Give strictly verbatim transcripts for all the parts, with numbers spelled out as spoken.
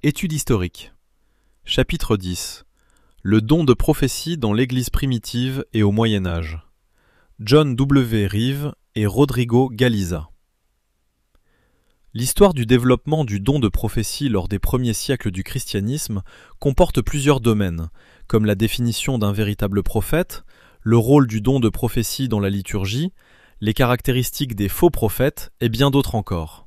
Étude historique. Chapitre dix. Le don de prophétie dans l'Église primitive et au Moyen Âge. John W. Reeve et Rodrigo Galiza. L'histoire du développement du don de prophétie lors des premiers siècles du christianisme comporte plusieurs domaines, comme la définition d'un véritable prophète, le rôle du don de prophétie dans la liturgie, les caractéristiques des faux prophètes et bien d'autres encore.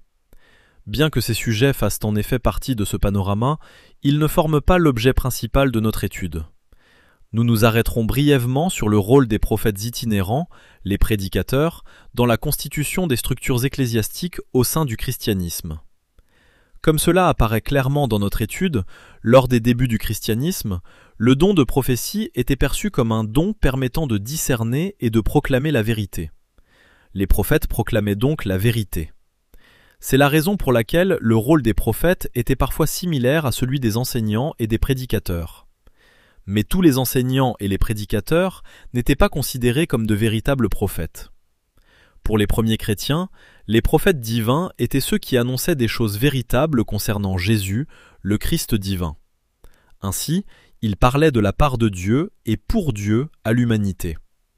Bien que ces sujets fassent en effet partie de ce panorama, ils ne forment pas l'objet principal de notre étude. Nous nous arrêterons brièvement sur le rôle des prophètes itinérants, les prédicateurs, dans la constitution des structures ecclésiastiques au sein du christianisme. Comme cela apparaît clairement dans notre étude, lors des débuts du christianisme, le don de prophétie était perçu comme un don permettant de discerner et de proclamer la vérité. Les prophètes proclamaient donc la vérité. C'est la raison pour laquelle le rôle des prophètes était parfois similaire à celui des enseignants et des prédicateurs. Mais tous les enseignants et les prédicateurs n'étaient pas considérés comme de véritables prophètes. Pour les premiers chrétiens, les prophètes divins étaient ceux qui annonçaient des choses véritables concernant Jésus, le Christ divin. Ainsi, ils parlaient de la part de Dieu et pour Dieu à l'humanité.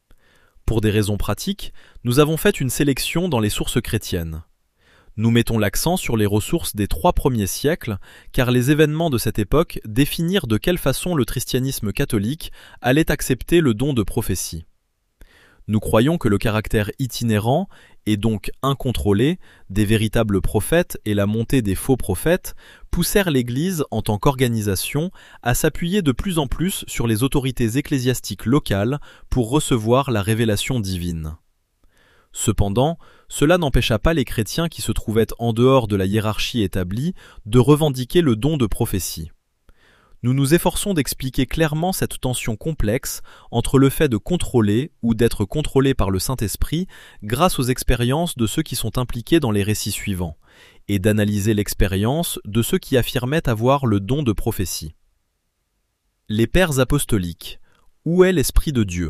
Pour des raisons pratiques, nous avons fait une sélection dans les sources chrétiennes. Nous mettons l'accent sur les ressources des trois premiers siècles, car les événements de cette époque définirent de quelle façon le christianisme catholique allait accepter le don de prophétie. Nous croyons que le caractère itinérant, et donc incontrôlé, des véritables prophètes et la montée des faux prophètes poussèrent l'Église en tant qu'organisation à s'appuyer de plus en plus sur les autorités ecclésiastiques locales pour recevoir la révélation divine. Cependant, cela n'empêcha pas les chrétiens qui se trouvaient en dehors de la hiérarchie établie de revendiquer le don de prophétie. Nous nous efforçons d'expliquer clairement cette tension complexe entre le fait de contrôler ou d'être contrôlé par le Saint-Esprit grâce aux expériences de ceux qui sont impliqués dans les récits suivants, et d'analyser l'expérience de ceux qui affirmaient avoir le don de prophétie. Les pères apostoliques. Où est l'Esprit de Dieu ?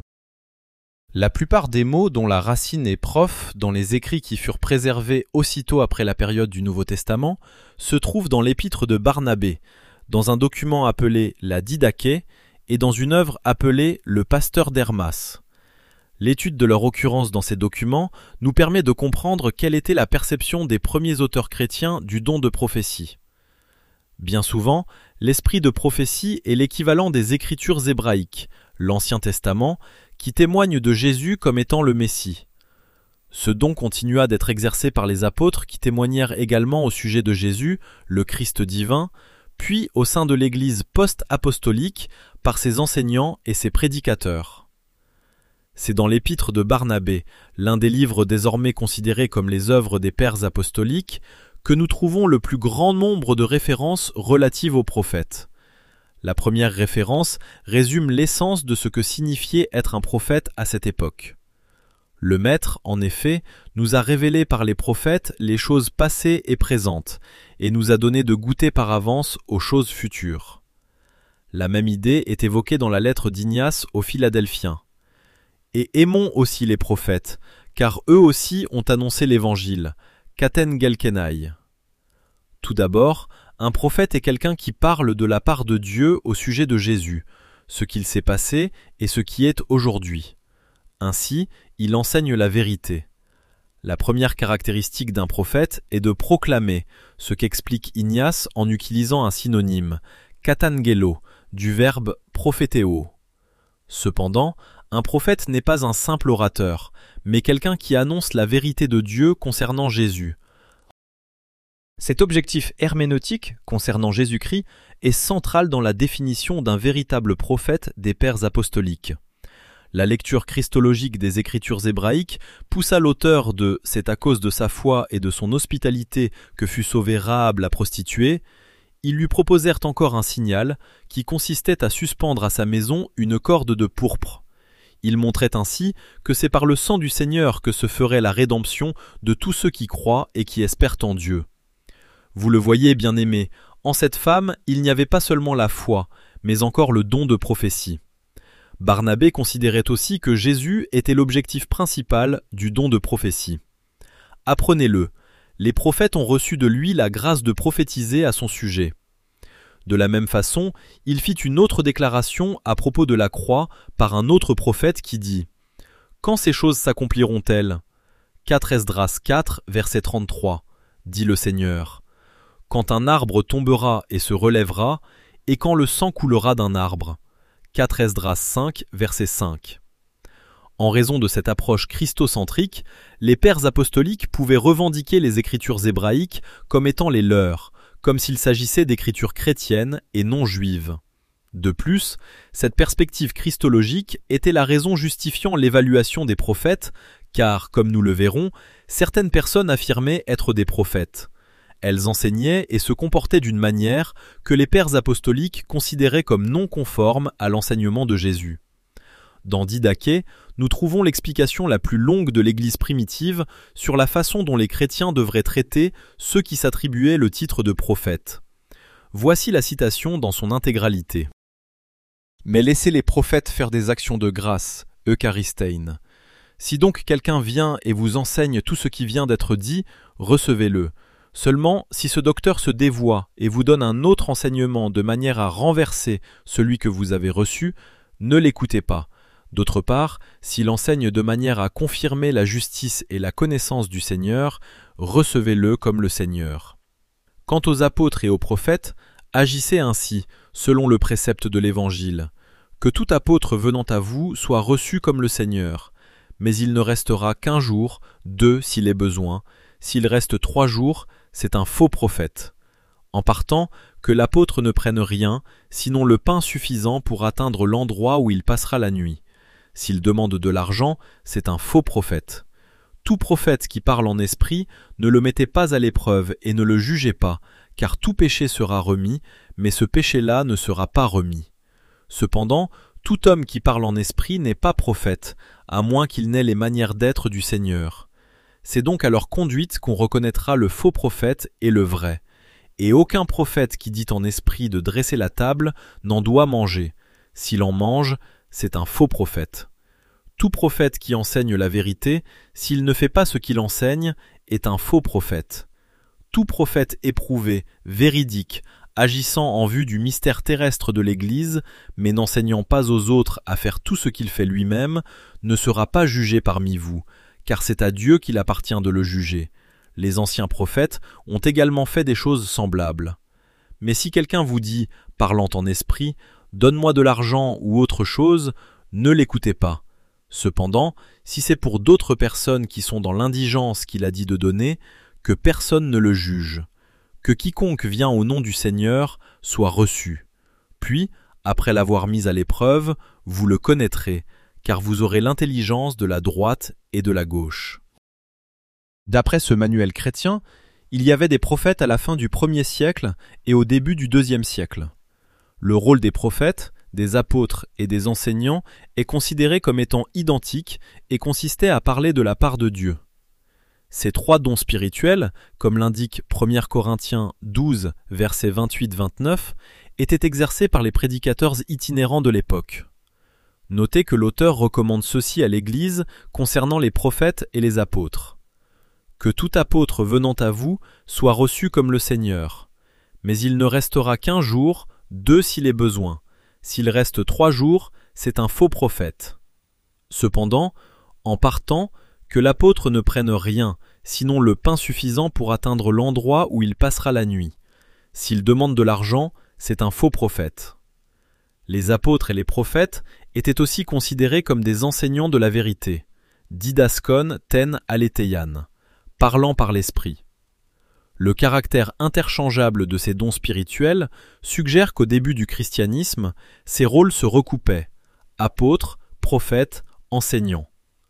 La plupart des mots dont la racine est prof dans les écrits qui furent préservés aussitôt après la période du Nouveau Testament se trouvent dans l'épître de Barnabé, dans un document appelé la Didaché et dans une œuvre appelée le Pasteur d'Hermas. L'étude de leur occurrence dans ces documents nous permet de comprendre quelle était la perception des premiers auteurs chrétiens du don de prophétie. Bien souvent, l'esprit de prophétie est l'équivalent des Écritures hébraïques, l'Ancien Testament, qui témoigne de Jésus comme étant le Messie. Ce don continua d'être exercé par les apôtres qui témoignèrent également au sujet de Jésus, le Christ divin, puis au sein de l'Église post-apostolique par ses enseignants et ses prédicateurs. C'est dans l'épître de Barnabé, l'un des livres désormais considérés comme les œuvres des pères apostoliques, que nous trouvons le plus grand nombre de références relatives aux prophètes. La première référence résume l'essence de ce que signifiait être un prophète à cette époque. Le Maître, en effet, nous a révélé par les prophètes les choses passées et présentes, et nous a donné de goûter par avance aux choses futures. La même idée est évoquée dans la lettre d'Ignace aux Philadelphiens. Et aimons aussi les prophètes, car eux aussi ont annoncé l'Évangile, katen gelkenai. Tout d'abord, un prophète est quelqu'un qui parle de la part de Dieu au sujet de Jésus, ce qu'il s'est passé et ce qui est aujourd'hui. Ainsi, il enseigne la vérité. La première caractéristique d'un prophète est de proclamer, ce qu'explique Ignace en utilisant un synonyme, katangelo, du verbe prophétéo. Cependant, un prophète n'est pas un simple orateur, mais quelqu'un qui annonce la vérité de Dieu concernant Jésus. Cet objectif herméneutique concernant Jésus-Christ est central dans la définition d'un véritable prophète des pères apostoliques. La lecture christologique des Écritures hébraïques poussa l'auteur de « C'est à cause de sa foi et de son hospitalité que fut sauvée Rahab la prostituée », ils lui proposèrent encore un signal qui consistait à suspendre à sa maison une corde de pourpre. Il montrait ainsi que c'est par le sang du Seigneur que se ferait la rédemption de tous ceux qui croient et qui espèrent en Dieu. Vous le voyez, bien-aimés, en cette femme, il n'y avait pas seulement la foi, mais encore le don de prophétie. Barnabé considérait aussi que Jésus était l'objectif principal du don de prophétie. Apprenez-le, les prophètes ont reçu de lui la grâce de prophétiser à son sujet. De la même façon, il fit une autre déclaration à propos de la croix par un autre prophète qui dit « Quand ces choses s'accompliront-elles » quatre Esdras quatre, verset trente-trois, dit le Seigneur. « Quand un arbre tombera et se relèvera, et quand le sang coulera d'un arbre. » quatre Esdras cinq, verset cinq. En raison de cette approche christocentrique, les pères apostoliques pouvaient revendiquer les écritures hébraïques comme étant les leurs, comme s'il s'agissait d'écritures chrétiennes et non juives. De plus, cette perspective christologique était la raison justifiant l'évaluation des prophètes, car, comme nous le verrons, certaines personnes affirmaient être des prophètes. Elles enseignaient et se comportaient d'une manière que les pères apostoliques considéraient comme non conforme à l'enseignement de Jésus. Dans Didaché, nous trouvons l'explication la plus longue de l'Église primitive sur la façon dont les chrétiens devraient traiter ceux qui s'attribuaient le titre de prophète. Voici la citation dans son intégralité. « Mais laissez les prophètes faire des actions de grâce, eucharistein. Si donc quelqu'un vient et vous enseigne tout ce qui vient d'être dit, recevez-le. Seulement, si ce docteur se dévoie et vous donne un autre enseignement de manière à renverser celui que vous avez reçu, ne l'écoutez pas. D'autre part, s'il enseigne de manière à confirmer la justice et la connaissance du Seigneur, recevez-le comme le Seigneur. Quant aux apôtres et aux prophètes, agissez ainsi, selon le précepte de l'Évangile. Que tout apôtre venant à vous soit reçu comme le Seigneur. Mais il ne restera qu'un jour, deux s'il est besoin. S'il reste trois jours, c'est un faux prophète. En partant, que l'apôtre ne prenne rien, sinon le pain suffisant pour atteindre l'endroit où il passera la nuit. S'il demande de l'argent, c'est un faux prophète. Tout prophète qui parle en esprit, ne le mettez pas à l'épreuve et ne le jugez pas, car tout péché sera remis, mais ce péché-là ne sera pas remis. Cependant, tout homme qui parle en esprit n'est pas prophète, à moins qu'il n'ait les manières d'être du Seigneur. C'est donc à leur conduite qu'on reconnaîtra le faux prophète et le vrai. Et aucun prophète qui dit en esprit de dresser la table n'en doit manger. S'il en mange, c'est un faux prophète. Tout prophète qui enseigne la vérité, s'il ne fait pas ce qu'il enseigne, est un faux prophète. Tout prophète éprouvé, véridique, agissant en vue du mystère terrestre de l'Église, mais n'enseignant pas aux autres à faire tout ce qu'il fait lui-même, ne sera pas jugé parmi vous, car c'est à Dieu qu'il appartient de le juger. Les anciens prophètes ont également fait des choses semblables. Mais si quelqu'un vous dit, parlant en esprit, « Donne-moi de l'argent ou autre chose », ne l'écoutez pas. Cependant, si c'est pour d'autres personnes qui sont dans l'indigence qu'il a dit de donner, que personne ne le juge. Que quiconque vient au nom du Seigneur soit reçu. Puis, après l'avoir mis à l'épreuve, vous le connaîtrez, car vous aurez l'intelligence de la droite et de la gauche. D'après ce manuel chrétien, il y avait des prophètes à la fin du premier siècle et au début du deuxième siècle. Le rôle des prophètes, des apôtres et des enseignants est considéré comme étant identique et consistait à parler de la part de Dieu. Ces trois dons spirituels, comme l'indique premier Corinthiens douze, versets vingt-huit à vingt-neuf, étaient exercés par les prédicateurs itinérants de l'époque. Notez que l'auteur recommande ceci à l'Église concernant les prophètes et les apôtres. Que tout apôtre venant à vous soit reçu comme le Seigneur. Mais il ne restera qu'un jour, deux s'il est besoin. S'il reste trois jours, c'est un faux prophète. Cependant, en partant, que l'apôtre ne prenne rien, sinon le pain suffisant pour atteindre l'endroit où il passera la nuit. S'il demande de l'argent, c'est un faux prophète. Les apôtres et les prophètes étaient aussi considérés comme des enseignants de la vérité, didaskon ten aleteian, parlant par l'esprit. Le caractère interchangeable de ces dons spirituels suggère qu'au début du christianisme, ces rôles se recoupaient, apôtres, prophètes, enseignants.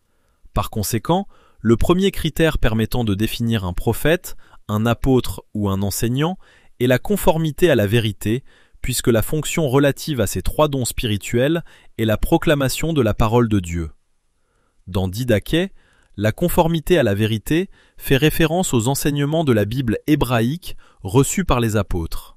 Par conséquent, le premier critère permettant de définir un prophète, un apôtre ou un enseignant est la conformité à la vérité, puisque la fonction relative à ces trois dons spirituels est la proclamation de la parole de Dieu. Dans Didaché, la conformité à la vérité fait référence aux enseignements de la Bible hébraïque reçus par les apôtres.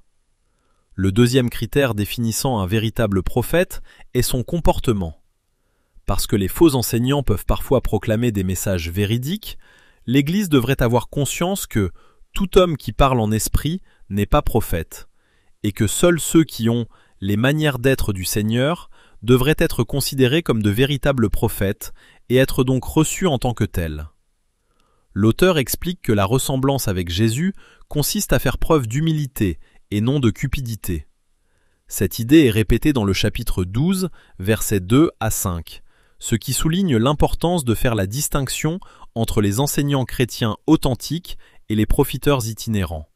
Le deuxième critère définissant un véritable prophète est son comportement. Parce que les faux enseignants peuvent parfois proclamer des messages véridiques, l'Église devrait avoir conscience que tout homme qui parle en esprit n'est pas prophète, et que seuls ceux qui ont les manières d'être du Seigneur devraient être considérés comme de véritables prophètes et être donc reçus en tant que tels. L'auteur explique que la ressemblance avec Jésus consiste à faire preuve d'humilité et non de cupidité. Cette idée est répétée dans le chapitre douze, versets deux à cinq, ce qui souligne l'importance de faire la distinction entre les enseignants chrétiens authentiques et les profiteurs itinérants.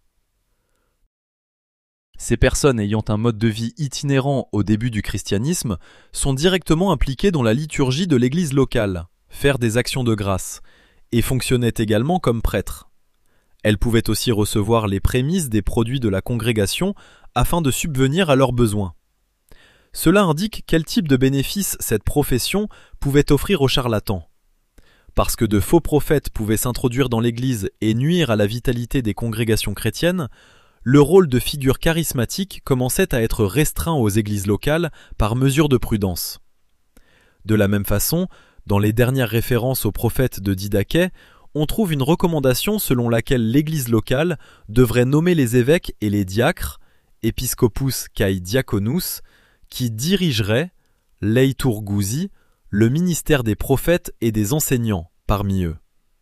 Ces personnes ayant un mode de vie itinérant au début du christianisme sont directement impliquées dans la liturgie de l'église locale, faire des actions de grâce, et fonctionnaient également comme prêtres. Elles pouvaient aussi recevoir les prémices des produits de la congrégation afin de subvenir à leurs besoins. Cela indique quel type de bénéfice cette profession pouvait offrir aux charlatans. Parce que de faux prophètes pouvaient s'introduire dans l'église et nuire à la vitalité des congrégations chrétiennes, le rôle de figure charismatique commençait à être restreint aux églises locales par mesure de prudence. De la même façon, dans les dernières références aux prophètes de Didaché, on trouve une recommandation selon laquelle l'église locale devrait nommer les évêques et les diacres, episcopus kai diaconus, qui dirigeraient, leiturgousi, le ministère des prophètes et des enseignants parmi eux.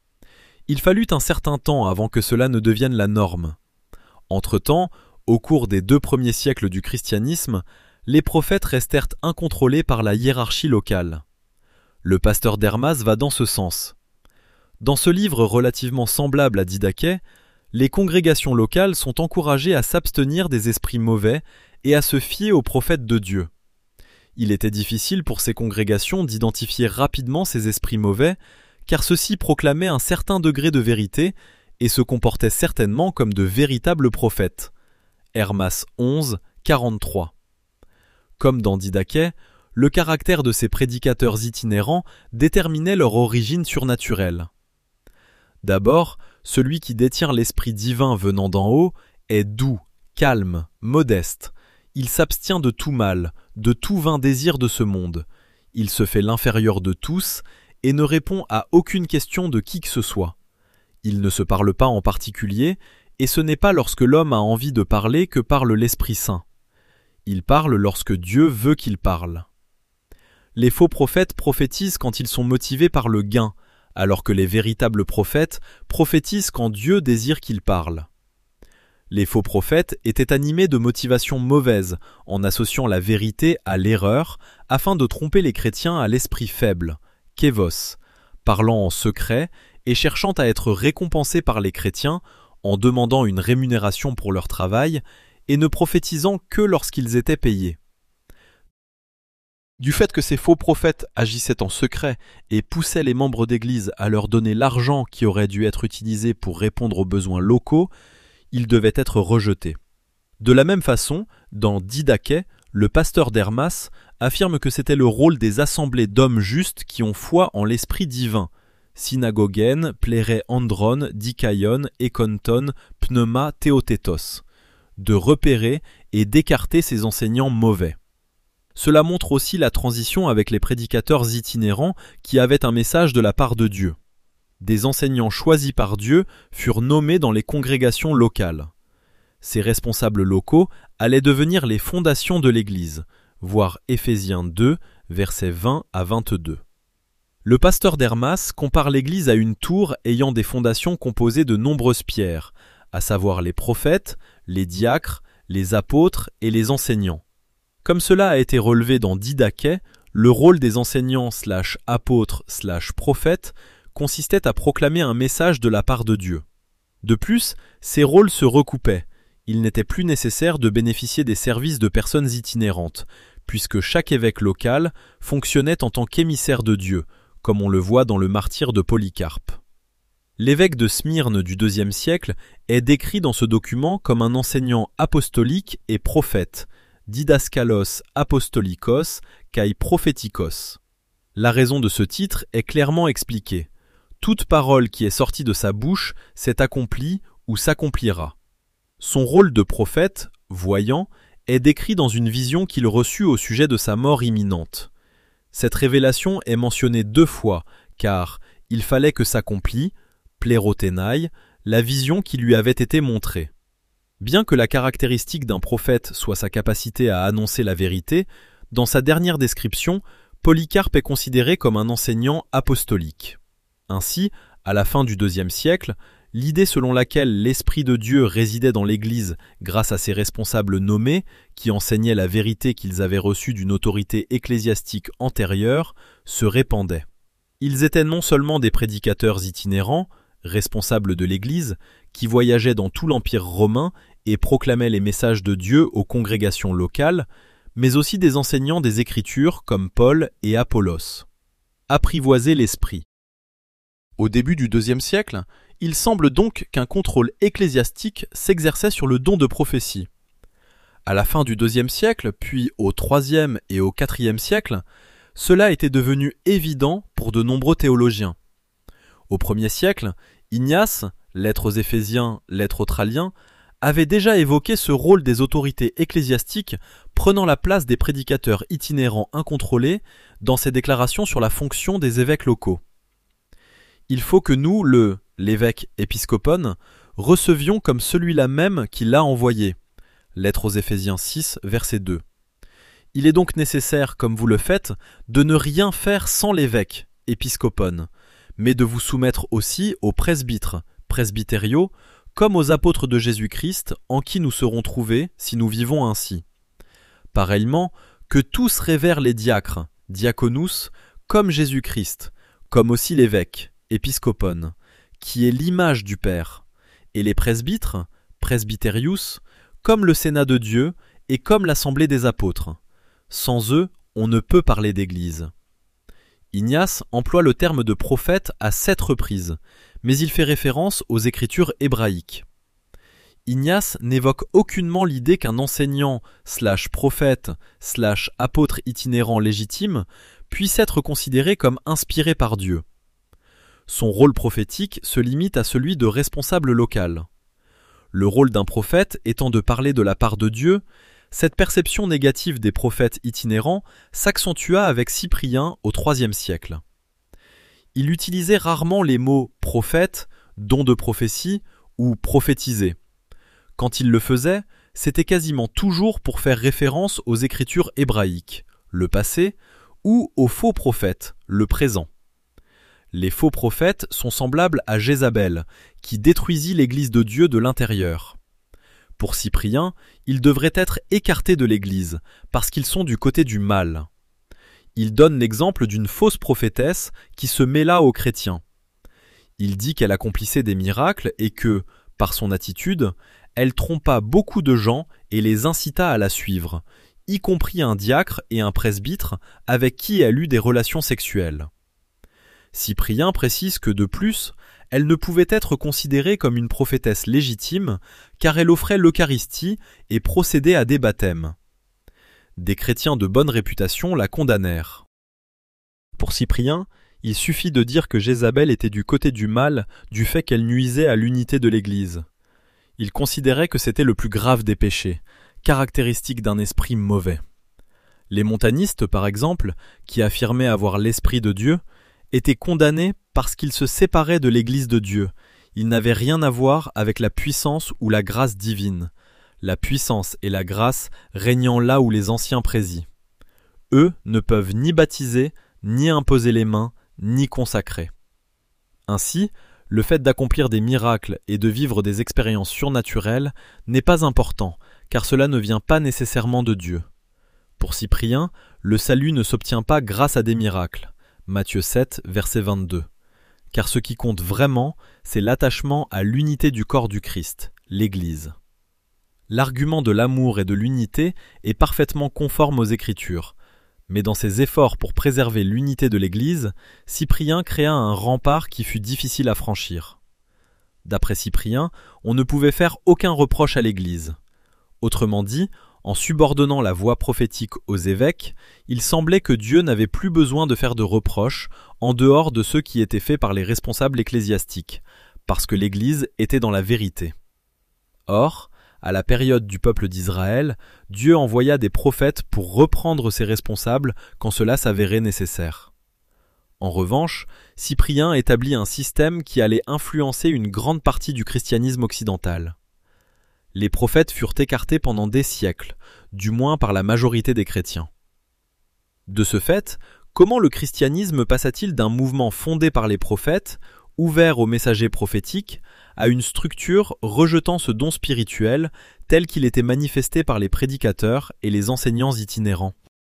Il fallut un certain temps avant que cela ne devienne la norme. Entre-temps, au cours des deux premiers siècles du christianisme, les prophètes restèrent incontrôlés par la hiérarchie locale. Le pasteur d'Hermas va dans ce sens. Dans ce livre relativement semblable à Didaché, les congrégations locales sont encouragées à s'abstenir des esprits mauvais et à se fier aux prophètes de Dieu. Il était difficile pour ces congrégations d'identifier rapidement ces esprits mauvais, car ceux-ci proclamaient un certain degré de vérité et se comportaient certainement comme de véritables prophètes. Hermas onze, quarante-trois. Comme dans Didaché, le caractère de ces prédicateurs itinérants déterminait leur origine surnaturelle. D'abord, celui qui détient l'esprit divin venant d'en haut est doux, calme, modeste. Il s'abstient de tout mal, de tout vain désir de ce monde. Il se fait l'inférieur de tous et ne répond à aucune question de qui que ce soit. Il ne se parle pas en particulier, et ce n'est pas lorsque l'homme a envie de parler que parle l'Esprit Saint. Il parle lorsque Dieu veut qu'il parle. Les faux prophètes prophétisent quand ils sont motivés par le gain, alors que les véritables prophètes prophétisent quand Dieu désire qu'ils parlent. Les faux prophètes étaient animés de motivations mauvaises, en associant la vérité à l'erreur, afin de tromper les chrétiens à l'esprit faible, kévos, parlant en secret et cherchant à être récompensés par les chrétiens en demandant une rémunération pour leur travail et ne prophétisant que lorsqu'ils étaient payés. Du fait que ces faux prophètes agissaient en secret et poussaient les membres d'Église à leur donner l'argent qui aurait dû être utilisé pour répondre aux besoins locaux, ils devaient être rejetés. De la même façon, dans Didaché, le pasteur d'Hermas affirme que c'était le rôle des assemblées d'hommes justes qui ont foi en l'esprit divin, synagogène, pléré andron, dikaion, ekonton, pneuma, théotétos, de repérer et d'écarter ces enseignants mauvais. Cela montre aussi la transition avec les prédicateurs itinérants qui avaient un message de la part de Dieu. Des enseignants choisis par Dieu furent nommés dans les congrégations locales. Ces responsables locaux allaient devenir les fondations de l'Église, voir Éphésiens deux, versets vingt à vingt-deux. Le pasteur d'Hermas compare l'Église à une tour ayant des fondations composées de nombreuses pierres, à savoir les prophètes, les diacres, les apôtres et les enseignants. Comme cela a été relevé dans Didaché, le rôle des enseignants slash apôtres slash prophètes consistait à proclamer un message de la part de Dieu. De plus, ces rôles se recoupaient. Il n'était plus nécessaire de bénéficier des services de personnes itinérantes, puisque chaque évêque local fonctionnait en tant qu'émissaire de Dieu, comme on le voit dans le martyre de Polycarpe. L'évêque de Smyrne du deuxième siècle est décrit dans ce document comme un enseignant apostolique et prophète, didaskalos apostolikos kai prophétikos. La raison de ce titre est clairement expliquée. Toute parole qui est sortie de sa bouche s'est accomplie ou s'accomplira. Son rôle de prophète, voyant, est décrit dans une vision qu'il reçut au sujet de sa mort imminente. Cette révélation est mentionnée deux fois, car il fallait que s'accomplit, pléroténaï, la vision qui lui avait été montrée. Bien que la caractéristique d'un prophète soit sa capacité à annoncer la vérité, dans sa dernière description, Polycarpe est considéré comme un enseignant apostolique. Ainsi, à la fin du deuxième siècle, l'idée selon laquelle l'Esprit de Dieu résidait dans l'Église grâce à ses responsables nommés, qui enseignaient la vérité qu'ils avaient reçue d'une autorité ecclésiastique antérieure, se répandait. Ils étaient non seulement des prédicateurs itinérants, responsables de l'Église, qui voyageaient dans tout l'Empire romain et proclamaient les messages de Dieu aux congrégations locales, mais aussi des enseignants des Écritures comme Paul et Apollos. Apprivoiser l'esprit. Au début du deuxième siècle, il semble donc qu'un contrôle ecclésiastique s'exerçait sur le don de prophétie. À la fin du deuxième siècle, puis au troisième et au quatrième siècle, cela était devenu évident pour de nombreux théologiens. Au premier siècle, Ignace, Lettres aux Éphésiens, Lettres aux Tralliens, avait déjà évoqué ce rôle des autorités ecclésiastiques prenant la place des prédicateurs itinérants incontrôlés dans ses déclarations sur la fonction des évêques locaux. Il faut que nous, le l'évêque épiscopone, recevions comme celui-là même qui l'a envoyé. Lettres aux Éphésiens six, verset deux. Il est donc nécessaire, comme vous le faites, de ne rien faire sans l'évêque, épiscopone, mais de vous soumettre aussi aux presbytres, presbytériaux, comme aux apôtres de Jésus-Christ, en qui nous serons trouvés si nous vivons ainsi. Pareillement, que tous révèrent les diacres, diaconus, comme Jésus-Christ, comme aussi l'évêque, épiscopone, qui est l'image du Père, et les presbytres, presbyterius, comme le Sénat de Dieu et comme l'Assemblée des apôtres. Sans eux, on ne peut parler d'Église. Ignace emploie le terme de prophète à sept reprises, mais il fait référence aux écritures hébraïques. Ignace n'évoque aucunement l'idée qu'un enseignant slash prophète slash apôtre itinérant légitime puisse être considéré comme inspiré par Dieu. Son rôle prophétique se limite à celui de responsable local. Le rôle d'un prophète étant de parler de la part de Dieu, cette perception négative des prophètes itinérants s'accentua avec Cyprien au troisième siècle. Il utilisait rarement les mots « prophète »,« don de prophétie » ou « prophétiser ». Quand il le faisait, c'était quasiment toujours pour faire référence aux écritures hébraïques, le passé, ou aux faux prophètes, le présent. Les faux prophètes sont semblables à Jézabel, qui détruisit l'Église de Dieu de l'intérieur. Pour Cyprien, ils devraient être écartés de l'Église, parce qu'ils sont du côté du mal. Il donne l'exemple d'une fausse prophétesse qui se mêla aux chrétiens. Il dit qu'elle accomplissait des miracles et que, par son attitude, elle trompa beaucoup de gens et les incita à la suivre, y compris un diacre et un presbytre avec qui elle eut des relations sexuelles. Cyprien précise que de plus, elle ne pouvait être considérée comme une prophétesse légitime car elle offrait l'Eucharistie et procédait à des baptêmes. Des chrétiens de bonne réputation la condamnèrent. Pour Cyprien, il suffit de dire que Jézabel était du côté du mal du fait qu'elle nuisait à l'unité de l'Église. Il considérait que c'était le plus grave des péchés, caractéristique d'un esprit mauvais. Les montanistes, par exemple, qui affirmaient avoir l'Esprit de Dieu, étaient condamnés parce qu'ils se séparaient de l'Église de Dieu. Ils n'avaient rien à voir avec la puissance ou la grâce divine, la puissance et la grâce régnant là où les anciens présient. Eux ne peuvent ni baptiser, ni imposer les mains, ni consacrer. Ainsi, le fait d'accomplir des miracles et de vivre des expériences surnaturelles n'est pas important, car cela ne vient pas nécessairement de Dieu. Pour Cyprien, le salut ne s'obtient pas grâce à des miracles. Matthieu sept, verset vingt-deux. Car ce qui compte vraiment, c'est l'attachement à l'unité du corps du Christ, l'Église. L'argument de l'amour et de l'unité est parfaitement conforme aux Écritures, mais dans ses efforts pour préserver l'unité de l'Église, Cyprien créa un rempart qui fut difficile à franchir. D'après Cyprien, on ne pouvait faire aucun reproche à l'Église. Autrement dit, en subordonnant la voix prophétique aux évêques, il semblait que Dieu n'avait plus besoin de faire de reproches en dehors de ceux qui étaient faits par les responsables ecclésiastiques, parce que l'Église était dans la vérité. Or, à la période du peuple d'Israël, Dieu envoya des prophètes pour reprendre ses responsables quand cela s'avérait nécessaire. En revanche, Cyprien établit un système qui allait influencer une grande partie du christianisme occidental. Les prophètes furent écartés pendant des siècles, du moins par la majorité des chrétiens. De ce fait, comment le christianisme passa-t-il d'un mouvement fondé par les prophètes, ouvert aux messagers prophétiques, à une structure rejetant ce don spirituel tel qu'il était manifesté par les prédicateurs et les enseignants itinérants?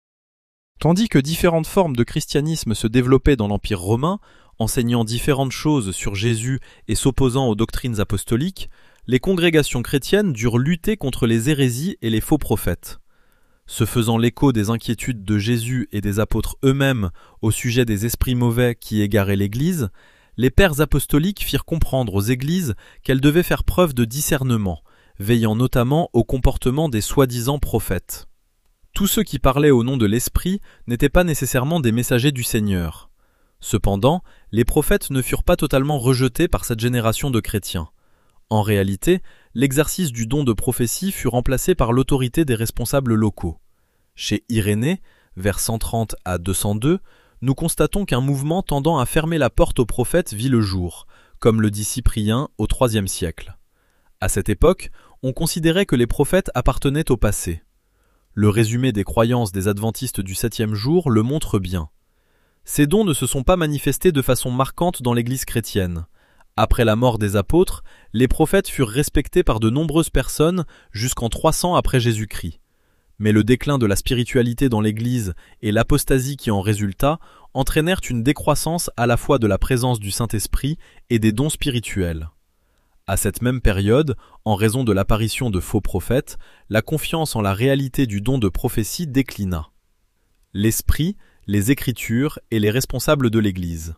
Tandis que différentes formes de christianisme se développaient dans l'Empire romain, enseignant différentes choses sur Jésus et s'opposant aux doctrines apostoliques, les congrégations chrétiennes durent lutter contre les hérésies et les faux prophètes. Se faisant l'écho des inquiétudes de Jésus et des apôtres eux-mêmes au sujet des esprits mauvais qui égaraient l'Église, les pères apostoliques firent comprendre aux églises qu'elles devaient faire preuve de discernement, veillant notamment au comportement des soi-disant prophètes. Tous ceux qui parlaient au nom de l'Esprit n'étaient pas nécessairement des messagers du Seigneur. Cependant, les prophètes ne furent pas totalement rejetés par cette génération de chrétiens. En réalité, l'exercice du don de prophétie fut remplacé par l'autorité des responsables locaux. Chez Irénée, vers cent trente à deux cent deux, nous constatons qu'un mouvement tendant à fermer la porte aux prophètes vit le jour, comme le dit Cyprien au troisième siècle. À cette époque, on considérait que les prophètes appartenaient au passé. Le résumé des croyances des adventistes du septième jour le montre bien. Ces dons ne se sont pas manifestés de façon marquante dans l'Église chrétienne. Après la mort des apôtres, les prophètes furent respectés par de nombreuses personnes jusqu'en trois cents après Jésus-Christ. Mais le déclin de la spiritualité dans l'Église et l'apostasie qui en résulta entraînèrent une décroissance à la fois de la présence du Saint-Esprit et des dons spirituels. À cette même période, en raison de l'apparition de faux prophètes, la confiance en la réalité du don de prophétie déclina. L'Esprit, les Écritures et les responsables de l'Église.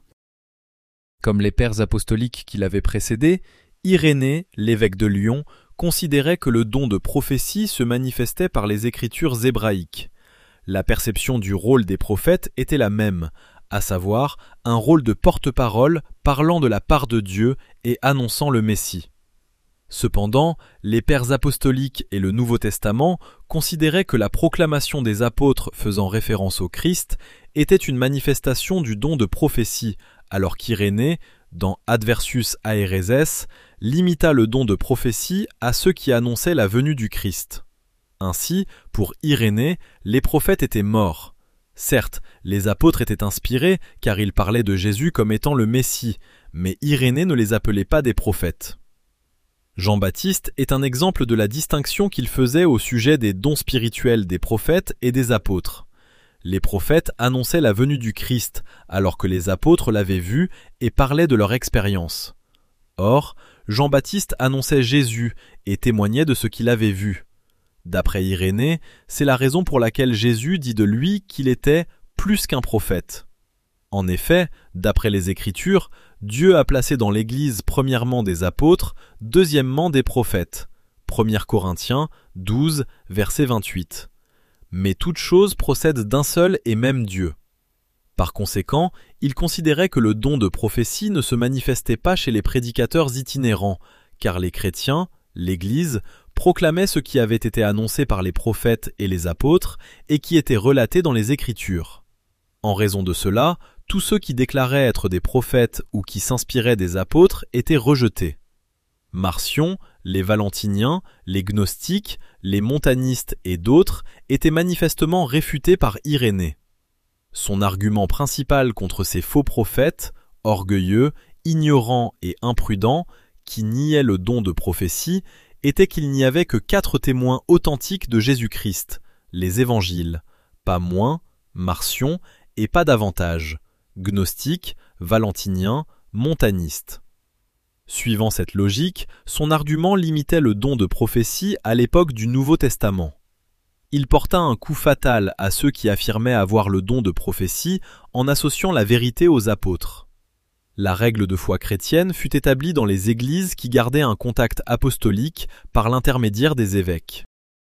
Comme les pères apostoliques qui l'avaient précédé, Irénée, l'évêque de Lyon, considérait que le don de prophétie se manifestait par les Écritures hébraïques. La perception du rôle des prophètes était la même, à savoir un rôle de porte-parole parlant de la part de Dieu et annonçant le Messie. Cependant, les pères apostoliques et le Nouveau Testament considéraient que la proclamation des apôtres faisant référence au Christ était une manifestation du don de prophétie, alors qu'Irénée, dans Adversus Aereses, limita le don de prophétie à ceux qui annonçaient la venue du Christ. Ainsi, pour Irénée, les prophètes étaient morts. Certes, les apôtres étaient inspirés, car ils parlaient de Jésus comme étant le Messie, mais Irénée ne les appelait pas des prophètes. Jean-Baptiste est un exemple de la distinction qu'il faisait au sujet des dons spirituels des prophètes et des apôtres. Les prophètes annonçaient la venue du Christ, alors que les apôtres l'avaient vu et parlaient de leur expérience. Or, Jean-Baptiste annonçait Jésus et témoignait de ce qu'il avait vu. D'après Irénée, c'est la raison pour laquelle Jésus dit de lui qu'il était plus qu'un prophète. En effet, d'après les Écritures, Dieu a placé dans l'Église premièrement des apôtres, deuxièmement des prophètes. premier Corinthiens douze, verset vingt-huit. Mais toute chose procède d'un seul et même Dieu. Par conséquent, il considérait que le don de prophétie ne se manifestait pas chez les prédicateurs itinérants, car les chrétiens, l'Église, proclamaient ce qui avait été annoncé par les prophètes et les apôtres et qui était relaté dans les Écritures. En raison de cela, tous ceux qui déclaraient être des prophètes ou qui s'inspiraient des apôtres étaient rejetés. Marcion, les Valentiniens, les Gnostiques, les Montanistes et d'autres étaient manifestement réfutés par Irénée. Son argument principal contre ces faux prophètes, orgueilleux, ignorants et imprudents, qui niaient le don de prophétie, était qu'il n'y avait que quatre témoins authentiques de Jésus-Christ, les évangiles, pas moins, Marcion, et pas davantage, gnostiques, valentiniens, montanistes. Suivant cette logique, son argument limitait le don de prophétie à l'époque du Nouveau Testament. Il porta un coup fatal à ceux qui affirmaient avoir le don de prophétie en associant la vérité aux apôtres. La règle de foi chrétienne fut établie dans les églises qui gardaient un contact apostolique par l'intermédiaire des évêques.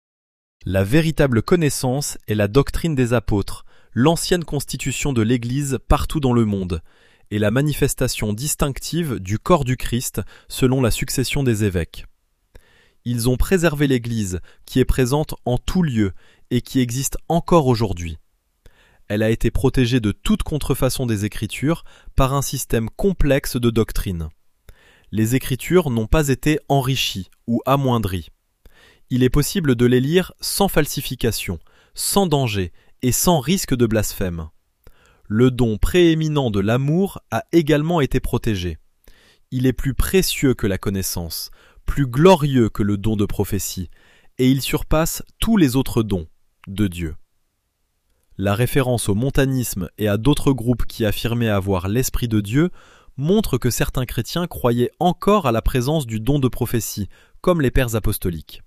La véritable connaissance est la doctrine des apôtres, l'ancienne constitution de l'Église partout dans le monde, et la manifestation distinctive du corps du Christ selon la succession des évêques. Ils ont préservé l'Église qui est présente en tout lieu et qui existe encore aujourd'hui. Elle a été protégée de toute contrefaçon des Écritures par un système complexe de doctrine. Les Écritures n'ont pas été enrichies ou amoindries. il est possible de les lire sans falsification, sans danger et sans risque de blasphème. Le don prééminent de l'amour a également été protégé. Il est plus précieux que la connaissance, plus glorieux que le don de prophétie, et il surpasse tous les autres dons de Dieu. La référence au montanisme et à d'autres groupes qui affirmaient avoir l'Esprit de Dieu montre que certains chrétiens croyaient encore à la présence du don de prophétie, comme les pères apostoliques.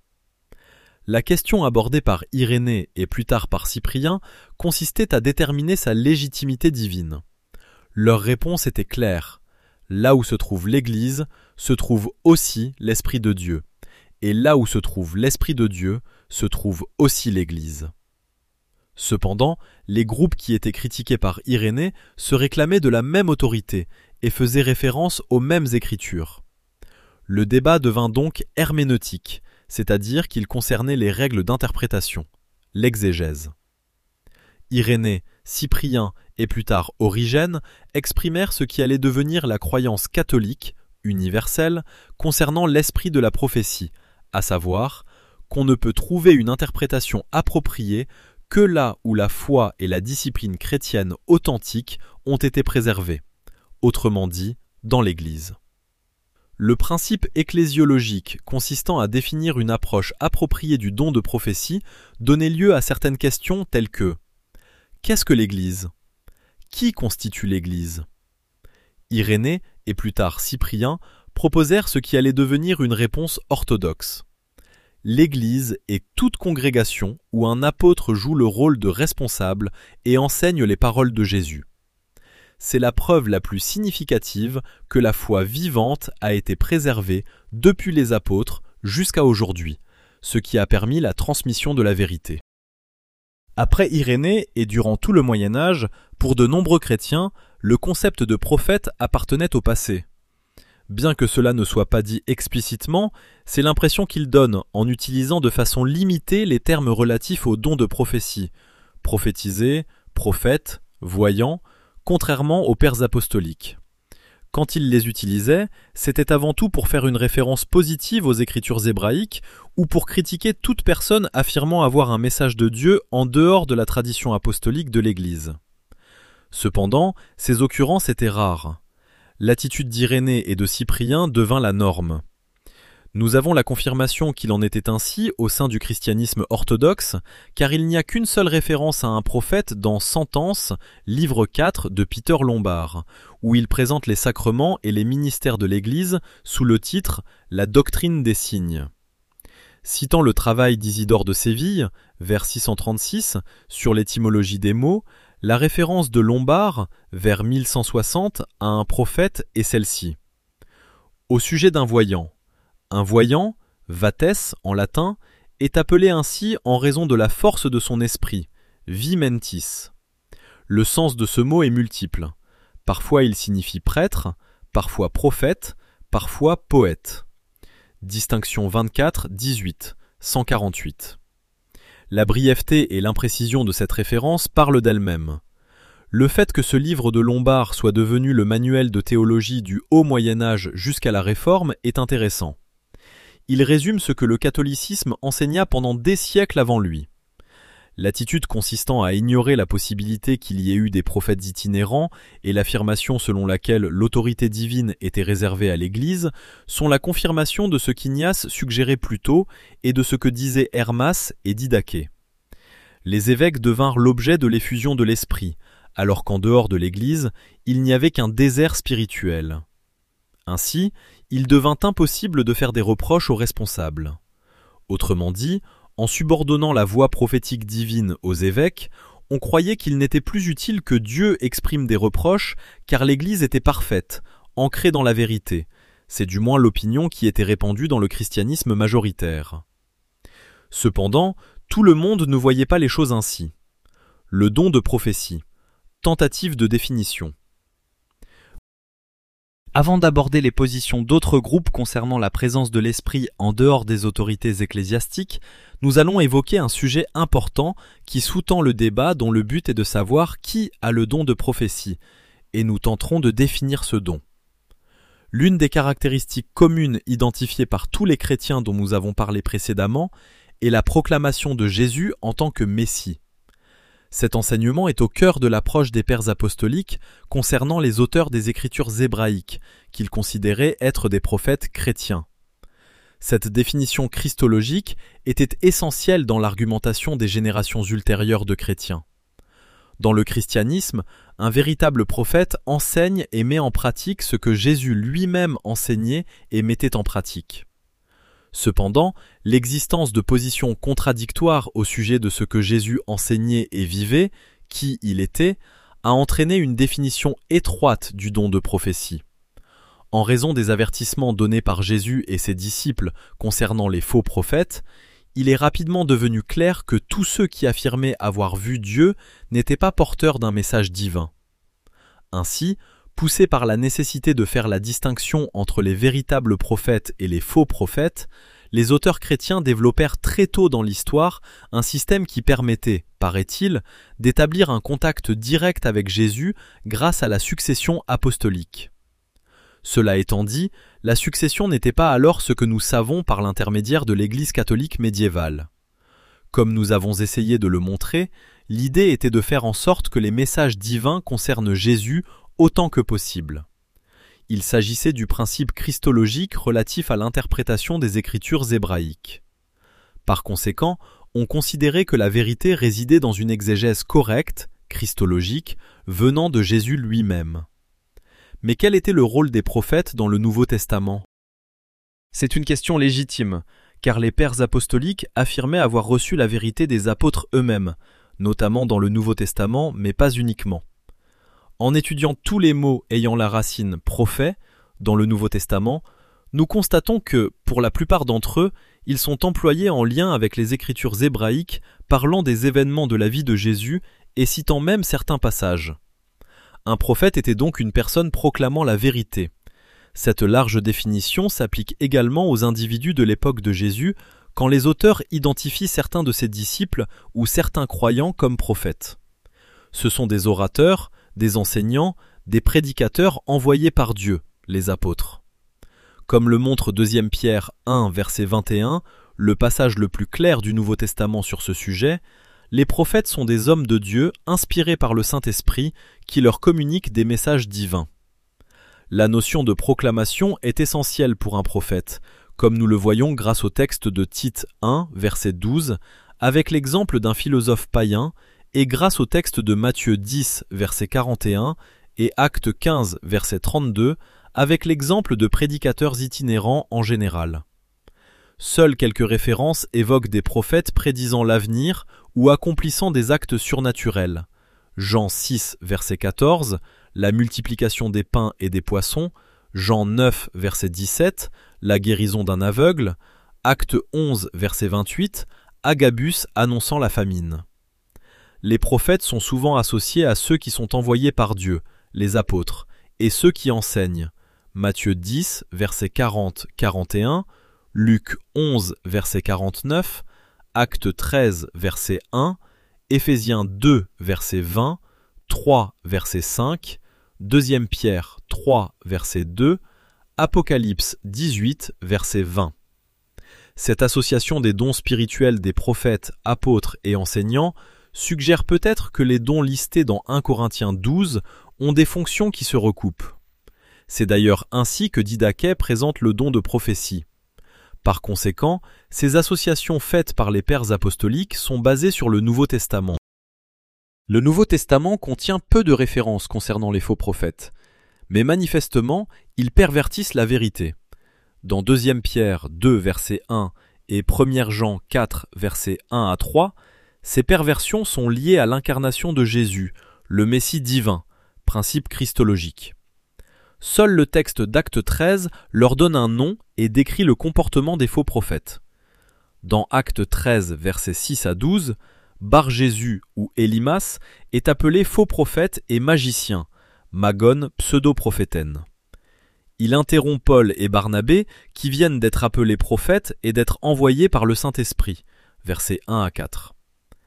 La question abordée par Irénée et plus tard par Cyprien consistait à déterminer sa légitimité divine. Leur réponse était claire. Là où se trouve l'Église, se trouve aussi l'Esprit de Dieu. Et là où se trouve l'Esprit de Dieu, se trouve aussi l'Église. Cependant, les groupes qui étaient critiqués par Irénée se réclamaient de la même autorité et faisaient référence aux mêmes écritures. Le débat devint donc herméneutique, c'est-à-dire qu'il concernait les règles d'interprétation, l'exégèse. Irénée, Cyprien et plus tard Origène exprimèrent ce qui allait devenir la croyance catholique, universelle, concernant l'esprit de la prophétie, à savoir qu'on ne peut trouver une interprétation appropriée que là où la foi et la discipline chrétienne authentique ont été préservées, autrement dit, dans l'Église. Le principe ecclésiologique consistant à définir une approche appropriée du don de prophétie donnait lieu à certaines questions telles que « Qu'est-ce que l'Église ? Qui constitue l'Église ?» Irénée et plus tard Cyprien proposèrent ce qui allait devenir une réponse orthodoxe. L'Église est toute congrégation où un apôtre joue le rôle de responsable et enseigne les paroles de Jésus. C'est la preuve la plus significative que la foi vivante a été préservée depuis les apôtres jusqu'à aujourd'hui, ce qui a permis la transmission de la vérité. Après Irénée et durant tout le Moyen Âge, pour de nombreux chrétiens, le concept de prophète appartenait au passé. Bien que cela ne soit pas dit explicitement, c'est l'impression qu'il donne en utilisant de façon limitée les termes relatifs au don de prophétie, prophétiser, prophète, voyant, contrairement aux pères apostoliques. Quand il les utilisait, c'était avant tout pour faire une référence positive aux écritures hébraïques ou pour critiquer toute personne affirmant avoir un message de Dieu en dehors de la tradition apostolique de l'Église. Cependant, ces occurrences étaient rares. L'attitude d'Irénée et de Cyprien devint la norme. Nous avons la confirmation qu'il en était ainsi au sein du christianisme orthodoxe, car il n'y a qu'une seule référence à un prophète dans Sentence, livre quatre de Peter Lombard, où il présente les sacrements et les ministères de l'Église sous le titre « La doctrine des signes ». Citant le travail d'Isidore de Séville, vers six cent trente-six, sur l'étymologie des mots, la référence de Lombard, vers mille cent soixante, à un prophète est celle-ci. Au sujet d'un voyant. Un voyant, vates en latin, est appelé ainsi en raison de la force de son esprit, vi mentis. Le sens de ce mot est multiple. Parfois il signifie prêtre, parfois prophète, parfois poète. Distinction vingt-quatre dix-huit, cent quarante-huit. La brièveté et l'imprécision de cette référence parlent d'elles-mêmes. Le fait que ce livre de Lombard soit devenu le manuel de théologie du Haut Moyen-Âge jusqu'à la Réforme est intéressant. Il résume ce que le catholicisme enseigna pendant des siècles avant lui. L'attitude consistant à ignorer la possibilité qu'il y ait eu des prophètes itinérants et l'affirmation selon laquelle l'autorité divine était réservée à l'Église sont la confirmation de ce qu'Ignace suggérait plus tôt et de ce que disaient Hermas et Didaché. Les évêques devinrent l'objet de l'effusion de l'esprit, alors qu'en dehors de l'Église, il n'y avait qu'un désert spirituel. Ainsi, il devint impossible de faire des reproches aux responsables. Autrement dit, en subordonnant la voix prophétique divine aux évêques, on croyait qu'il n'était plus utile que Dieu exprime des reproches, car l'Église était parfaite, ancrée dans la vérité. C'est du moins l'opinion qui était répandue dans le christianisme majoritaire. Cependant, tout le monde ne voyait pas les choses ainsi. Le don de prophétie. Tentative de définition. Avant d'aborder les positions d'autres groupes concernant la présence de l'esprit en dehors des autorités ecclésiastiques, nous allons évoquer un sujet important qui sous-tend le débat dont le but est de savoir qui a le don de prophétie, et nous tenterons de définir ce don. L'une des caractéristiques communes identifiées par tous les chrétiens dont nous avons parlé précédemment est la proclamation de Jésus en tant que Messie. Cet enseignement est au cœur de l'approche des pères apostoliques concernant les auteurs des Écritures hébraïques, qu'ils considéraient être des prophètes chrétiens. Cette définition christologique était essentielle dans l'argumentation des générations ultérieures de chrétiens. Dans le christianisme, un véritable prophète enseigne et met en pratique ce que Jésus lui-même enseignait et mettait en pratique. Cependant, l'existence de positions contradictoires au sujet de ce que Jésus enseignait et vivait, qui il était, a entraîné une définition étroite du don de prophétie. En raison des avertissements donnés par Jésus et ses disciples concernant les faux prophètes, il est rapidement devenu clair que tous ceux qui affirmaient avoir vu Dieu n'étaient pas porteurs d'un message divin. Ainsi, poussés par la nécessité de faire la distinction entre les véritables prophètes et les faux prophètes, les auteurs chrétiens développèrent très tôt dans l'histoire un système qui permettait, paraît-il, d'établir un contact direct avec Jésus grâce à la succession apostolique. Cela étant dit, la succession n'était pas alors ce que nous savons par l'intermédiaire de l'Église catholique médiévale. Comme nous avons essayé de le montrer, l'idée était de faire en sorte que les messages divins concernent Jésus autant que possible. Il s'agissait du principe christologique relatif à l'interprétation des Écritures hébraïques. Par conséquent, on considérait que la vérité résidait dans une exégèse correcte, christologique, venant de Jésus lui-même. Mais quel était le rôle des prophètes dans le Nouveau Testament ? C'est une question légitime, car les pères apostoliques affirmaient avoir reçu la vérité des apôtres eux-mêmes, notamment dans le Nouveau Testament, mais pas uniquement. En étudiant tous les mots ayant la racine « prophète » dans le Nouveau Testament, nous constatons que, pour la plupart d'entre eux, ils sont employés en lien avec les Écritures hébraïques parlant des événements de la vie de Jésus et citant même certains passages. Un prophète était donc une personne proclamant la vérité. Cette large définition s'applique également aux individus de l'époque de Jésus, quand les auteurs identifient certains de ses disciples ou certains croyants comme prophètes. Ce sont des orateurs, des enseignants, des prédicateurs envoyés par Dieu, les apôtres. Comme le montre deux Pierre un, verset vingt et un, le passage le plus clair du Nouveau Testament sur ce sujet, les prophètes sont des hommes de Dieu inspirés par le Saint-Esprit qui leur communiquent des messages divins. La notion de proclamation est essentielle pour un prophète, comme nous le voyons grâce au texte de Tite un, verset douze, avec l'exemple d'un philosophe païen, et grâce au texte de Matthieu dix, verset quarante et un, et Actes quinze, verset trente-deux, avec l'exemple de prédicateurs itinérants en général. Seules quelques références évoquent des prophètes prédisant l'avenir ou accomplissant des actes surnaturels. Jean six, verset quatorze, la multiplication des pains et des poissons, Jean neuf, verset dix-sept, la guérison d'un aveugle, Acte onze, verset vingt-huit, Agabus annonçant la famine. Les prophètes sont souvent associés à ceux qui sont envoyés par Dieu, les apôtres, et ceux qui enseignent. Matthieu dix, verset quarante à quarante et un, Luc onze, verset quarante-neuf, Acte treize, verset un, Éphésiens deux, verset vingt, trois, verset cinq, deux Pierre trois, verset deux, Apocalypse dix-huit, verset vingt. Cette association des dons spirituels des prophètes, apôtres et enseignants suggère peut-être que les dons listés dans un Corinthiens douze ont des fonctions qui se recoupent. C'est d'ailleurs ainsi que Didaché présente le don de prophétie. Par conséquent, ces associations faites par les pères apostoliques sont basées sur le Nouveau Testament. Le Nouveau Testament contient peu de références concernant les faux prophètes, mais manifestement, ils pervertissent la vérité. Dans deux Pierre deux, verset un et un Jean quatre, versets un à trois, ces perversions sont liées à l'incarnation de Jésus, le Messie divin, principe christologique. Seul le texte d'Acte treize leur donne un nom et décrit le comportement des faux prophètes. Dans Acte treize, versets six à douze, Bar-Jésus ou Élimas est appelé faux prophète et magicien, Magon pseudo-prophétène. Il interrompt Paul et Barnabé qui viennent d'être appelés prophètes et d'être envoyés par le Saint-Esprit, versets un à quatre.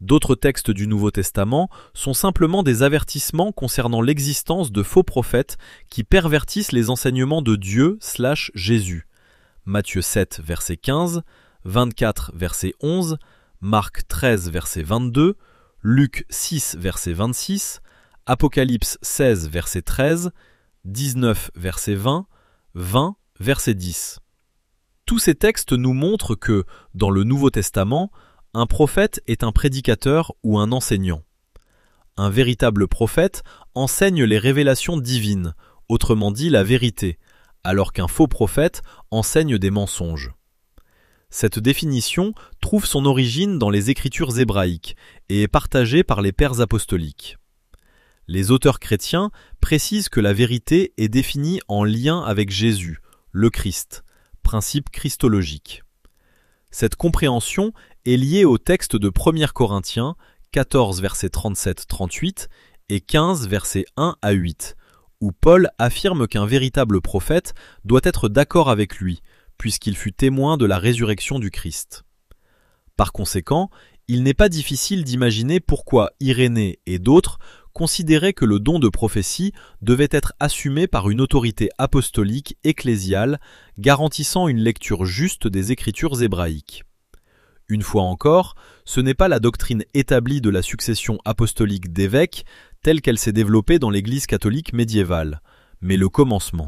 D'autres textes du Nouveau Testament sont simplement des avertissements concernant l'existence de faux prophètes qui pervertissent les enseignements de Dieu slash Jésus. Matthieu sept, verset quinze, vingt-quatre, verset onze, Marc treize, verset vingt-deux, Luc six, verset vingt-six, Apocalypse seize, verset treize, dix-neuf, verset vingt, vingt, verset dix. Tous ces textes nous montrent que, dans le Nouveau Testament, un prophète est un prédicateur ou un enseignant. Un véritable prophète enseigne les révélations divines, autrement dit la vérité, alors qu'un faux prophète enseigne des mensonges. Cette définition trouve son origine dans les Écritures hébraïques et est partagée par les pères apostoliques. Les auteurs chrétiens précisent que la vérité est définie en lien avec Jésus, le Christ, principe christologique. Cette compréhension est liée au texte de premier Corinthiens quatorze versets trente-sept à trente-huit et quinze versets un à huit, où Paul affirme qu'un véritable prophète doit être d'accord avec lui, puisqu'il fut témoin de la résurrection du Christ. Par conséquent, il n'est pas difficile d'imaginer pourquoi Irénée et d'autres considéraient que le don de prophétie devait être assumé par une autorité apostolique ecclésiale garantissant une lecture juste des Écritures hébraïques. Une fois encore, ce n'est pas la doctrine établie de la succession apostolique d'évêques telle qu'elle s'est développée dans l'Église catholique médiévale, mais le commencement.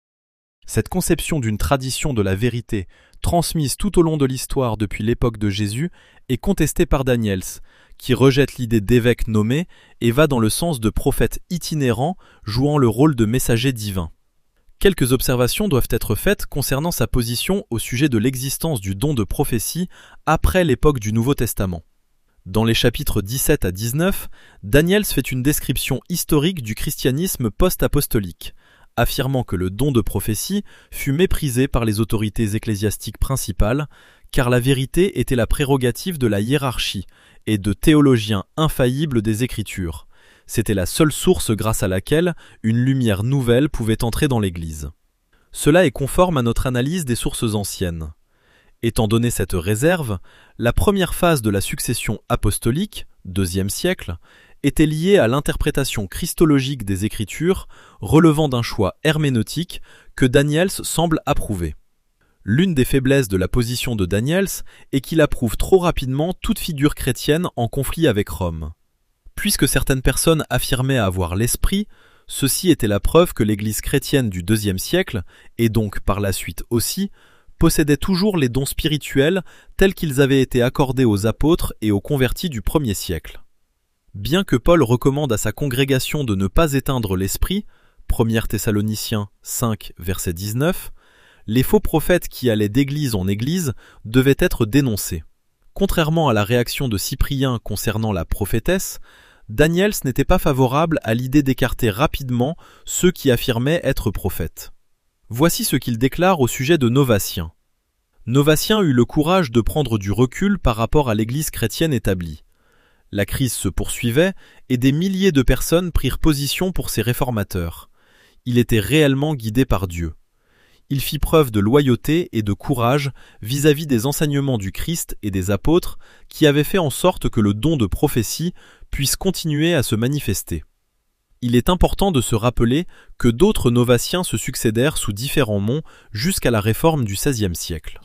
Cette conception d'une tradition de la vérité, transmise tout au long de l'histoire depuis l'époque de Jésus, est contestée par Daniels, qui rejette l'idée d'évêque nommé et va dans le sens de prophète itinérant jouant le rôle de messager divin. Quelques observations doivent être faites concernant sa position au sujet de l'existence du don de prophétie après l'époque du Nouveau Testament. Dans les chapitres dix-sept à dix-neuf, Daniels fait une description historique du christianisme post-apostolique, affirmant que le don de prophétie fut méprisé par les autorités ecclésiastiques principales, car la vérité était la prérogative de la hiérarchie et de théologiens infaillibles des Écritures. C'était la seule source grâce à laquelle une lumière nouvelle pouvait entrer dans l'Église. Cela est conforme à notre analyse des sources anciennes. Étant donné cette réserve, la première phase de la succession apostolique, deuxième siècle, était liée à l'interprétation christologique des Écritures relevant d'un choix herméneutique que Daniels semble approuver. L'une des faiblesses de la position de Daniels est qu'il approuve trop rapidement toute figure chrétienne en conflit avec Rome. Puisque certaines personnes affirmaient avoir l'esprit, ceci était la preuve que l'Église chrétienne du deuxième siècle, et donc par la suite aussi, possédait toujours les dons spirituels tels qu'ils avaient été accordés aux apôtres et aux convertis du premier siècle. Bien que Paul recommande à sa congrégation de ne pas éteindre l'esprit, premier Thessaloniciens cinq, verset dix-neuf, les faux prophètes qui allaient d'église en église devaient être dénoncés. Contrairement à la réaction de Cyprien concernant la prophétesse, Daniels n'était pas favorable à l'idée d'écarter rapidement ceux qui affirmaient être prophètes. Voici ce qu'il déclare au sujet de Novatien. Novatien eut le courage de prendre du recul par rapport à l'Église chrétienne établie. La crise se poursuivait et des milliers de personnes prirent position pour ces réformateurs. Il était réellement guidé par Dieu. Il fit preuve de loyauté et de courage vis-à-vis des enseignements du Christ et des apôtres qui avaient fait en sorte que le don de prophétie puisse continuer à se manifester. Il est important de se rappeler que d'autres novatiens se succédèrent sous différents noms jusqu'à la réforme du seizième siècle.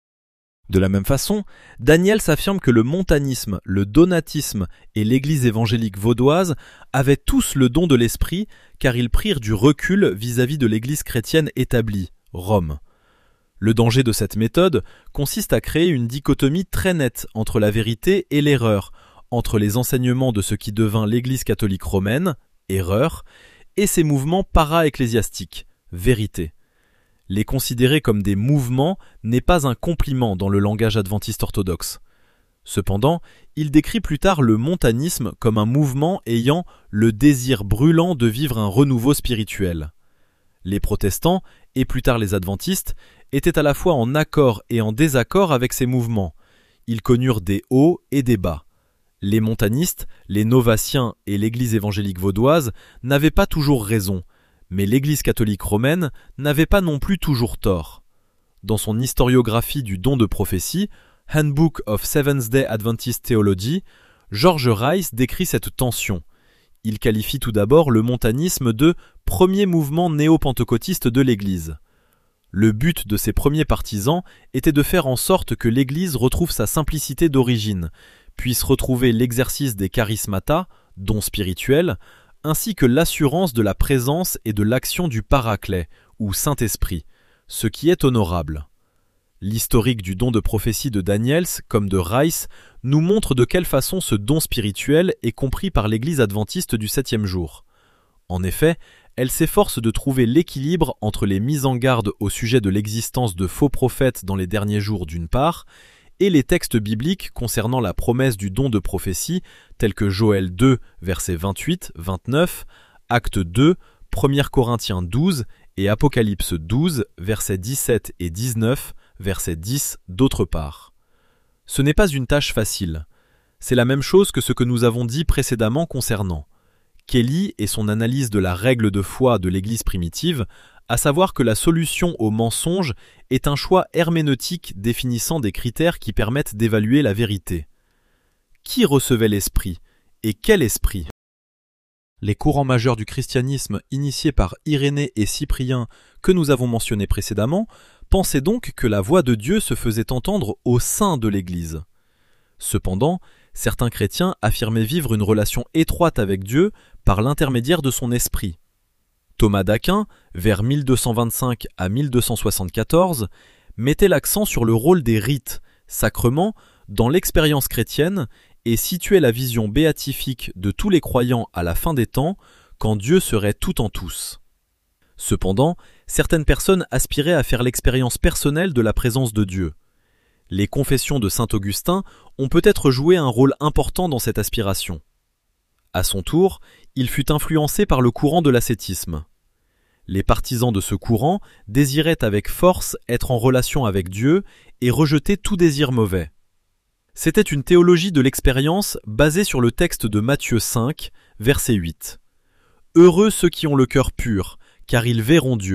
De la même façon, Daniels affirme que le montanisme, le donatisme et l'Église évangélique vaudoise avaient tous le don de l'esprit car ils prirent du recul vis-à-vis de l'Église chrétienne établie, Rome. Le danger de cette méthode consiste à créer une dichotomie très nette entre la vérité et l'erreur, entre les enseignements de ce qui devint l'Église catholique romaine, erreur, et ses mouvements para-ecclésiastiques, vérité. Les considérer comme des mouvements n'est pas un compliment dans le langage adventiste orthodoxe. Cependant, il décrit plus tard le montanisme comme un mouvement ayant le désir brûlant de vivre un renouveau spirituel. Les protestants, et plus tard les adventistes, étaient à la fois en accord et en désaccord avec ces mouvements. Ils connurent des hauts et des bas. Les montanistes, les novatiens et l'Église évangélique vaudoise n'avaient pas toujours raison, mais l'Église catholique romaine n'avait pas non plus toujours tort. Dans son historiographie du don de prophétie, Handbook of Seventh-day Adventist Theology, George Rice décrit cette tension. Il qualifie tout d'abord le montanisme de « premier mouvement néo-pentecôtiste de l'Église ». Le but de ses premiers partisans était de faire en sorte que l'Église retrouve sa simplicité d'origine, puisse retrouver l'exercice des charismata, dons spirituels, ainsi que l'assurance de la présence et de l'action du Paraclet, ou Saint-Esprit, ce qui est honorable. L'historique du don de prophétie de Daniels, comme de Rice, nous montre de quelle façon ce don spirituel est compris par l'Église adventiste du septième jour. En effet, elle s'efforce de trouver l'équilibre entre les mises en garde au sujet de l'existence de faux prophètes dans les derniers jours d'une part, et les textes bibliques concernant la promesse du don de prophétie, tels que Joël deux, versets vingt-huit à vingt-neuf, Actes deux, premier Corinthiens douze et Apocalypse douze, versets dix-sept et dix-neuf, verset dix, d'autre part. Ce n'est pas une tâche facile. C'est la même chose que ce que nous avons dit précédemment concernant Kelly et son analyse de la règle de foi de l'Église primitive, à savoir que la solution au mensonge est un choix herméneutique définissant des critères qui permettent d'évaluer la vérité. Qui recevait l'Esprit et quel Esprit ? Les courants majeurs du christianisme initiés par Irénée et Cyprien que nous avons mentionnés précédemment pensaient donc que la voix de Dieu se faisait entendre au sein de l'Église. Cependant, certains chrétiens affirmaient vivre une relation étroite avec Dieu par l'intermédiaire de son esprit. Thomas d'Aquin, vers mille deux cent vingt-cinq à mille deux cent soixante-quatorze, mettait l'accent sur le rôle des rites, sacrements, dans l'expérience chrétienne et situait la vision béatifique de tous les croyants à la fin des temps, quand Dieu serait tout en tous. Cependant, certaines personnes aspiraient à faire l'expérience personnelle de la présence de Dieu. Les confessions de saint Augustin ont peut-être joué un rôle important dans cette aspiration. À son tour, il fut influencé par le courant de l'ascétisme. Les partisans de ce courant désiraient avec force être en relation avec Dieu et rejeter tout désir mauvais. C'était une théologie de l'expérience basée sur le texte de Matthieu cinq, verset huit. « Heureux ceux qui ont le cœur pur, car ils verront Dieu »,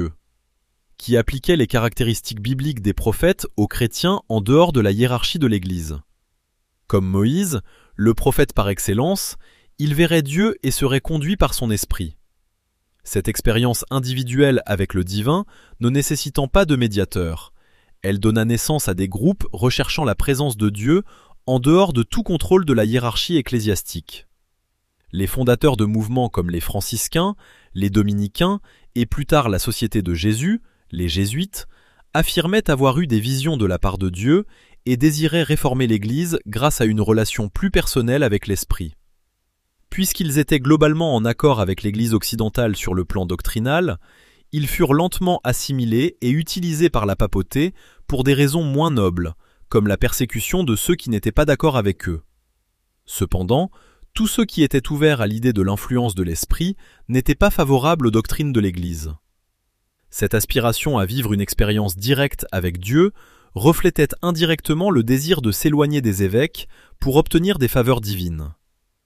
qui appliquait les caractéristiques bibliques des prophètes aux chrétiens en dehors de la hiérarchie de l'Église. Comme Moïse, le prophète par excellence, il verrait Dieu et serait conduit par son esprit. Cette expérience individuelle avec le divin ne nécessitant pas de médiateur, elle donna naissance à des groupes recherchant la présence de Dieu en dehors de tout contrôle de la hiérarchie ecclésiastique. Les fondateurs de mouvements comme les franciscains, les dominicains et plus tard la Société de Jésus, les jésuites, affirmaient avoir eu des visions de la part de Dieu et désiraient réformer l'Église grâce à une relation plus personnelle avec l'Esprit. Puisqu'ils étaient globalement en accord avec l'Église occidentale sur le plan doctrinal, ils furent lentement assimilés et utilisés par la papauté pour des raisons moins nobles, comme la persécution de ceux qui n'étaient pas d'accord avec eux. Cependant, tous ceux qui étaient ouverts à l'idée de l'influence de l'Esprit n'étaient pas favorables aux doctrines de l'Église. Cette aspiration à vivre une expérience directe avec Dieu reflétait indirectement le désir de s'éloigner des évêques pour obtenir des faveurs divines.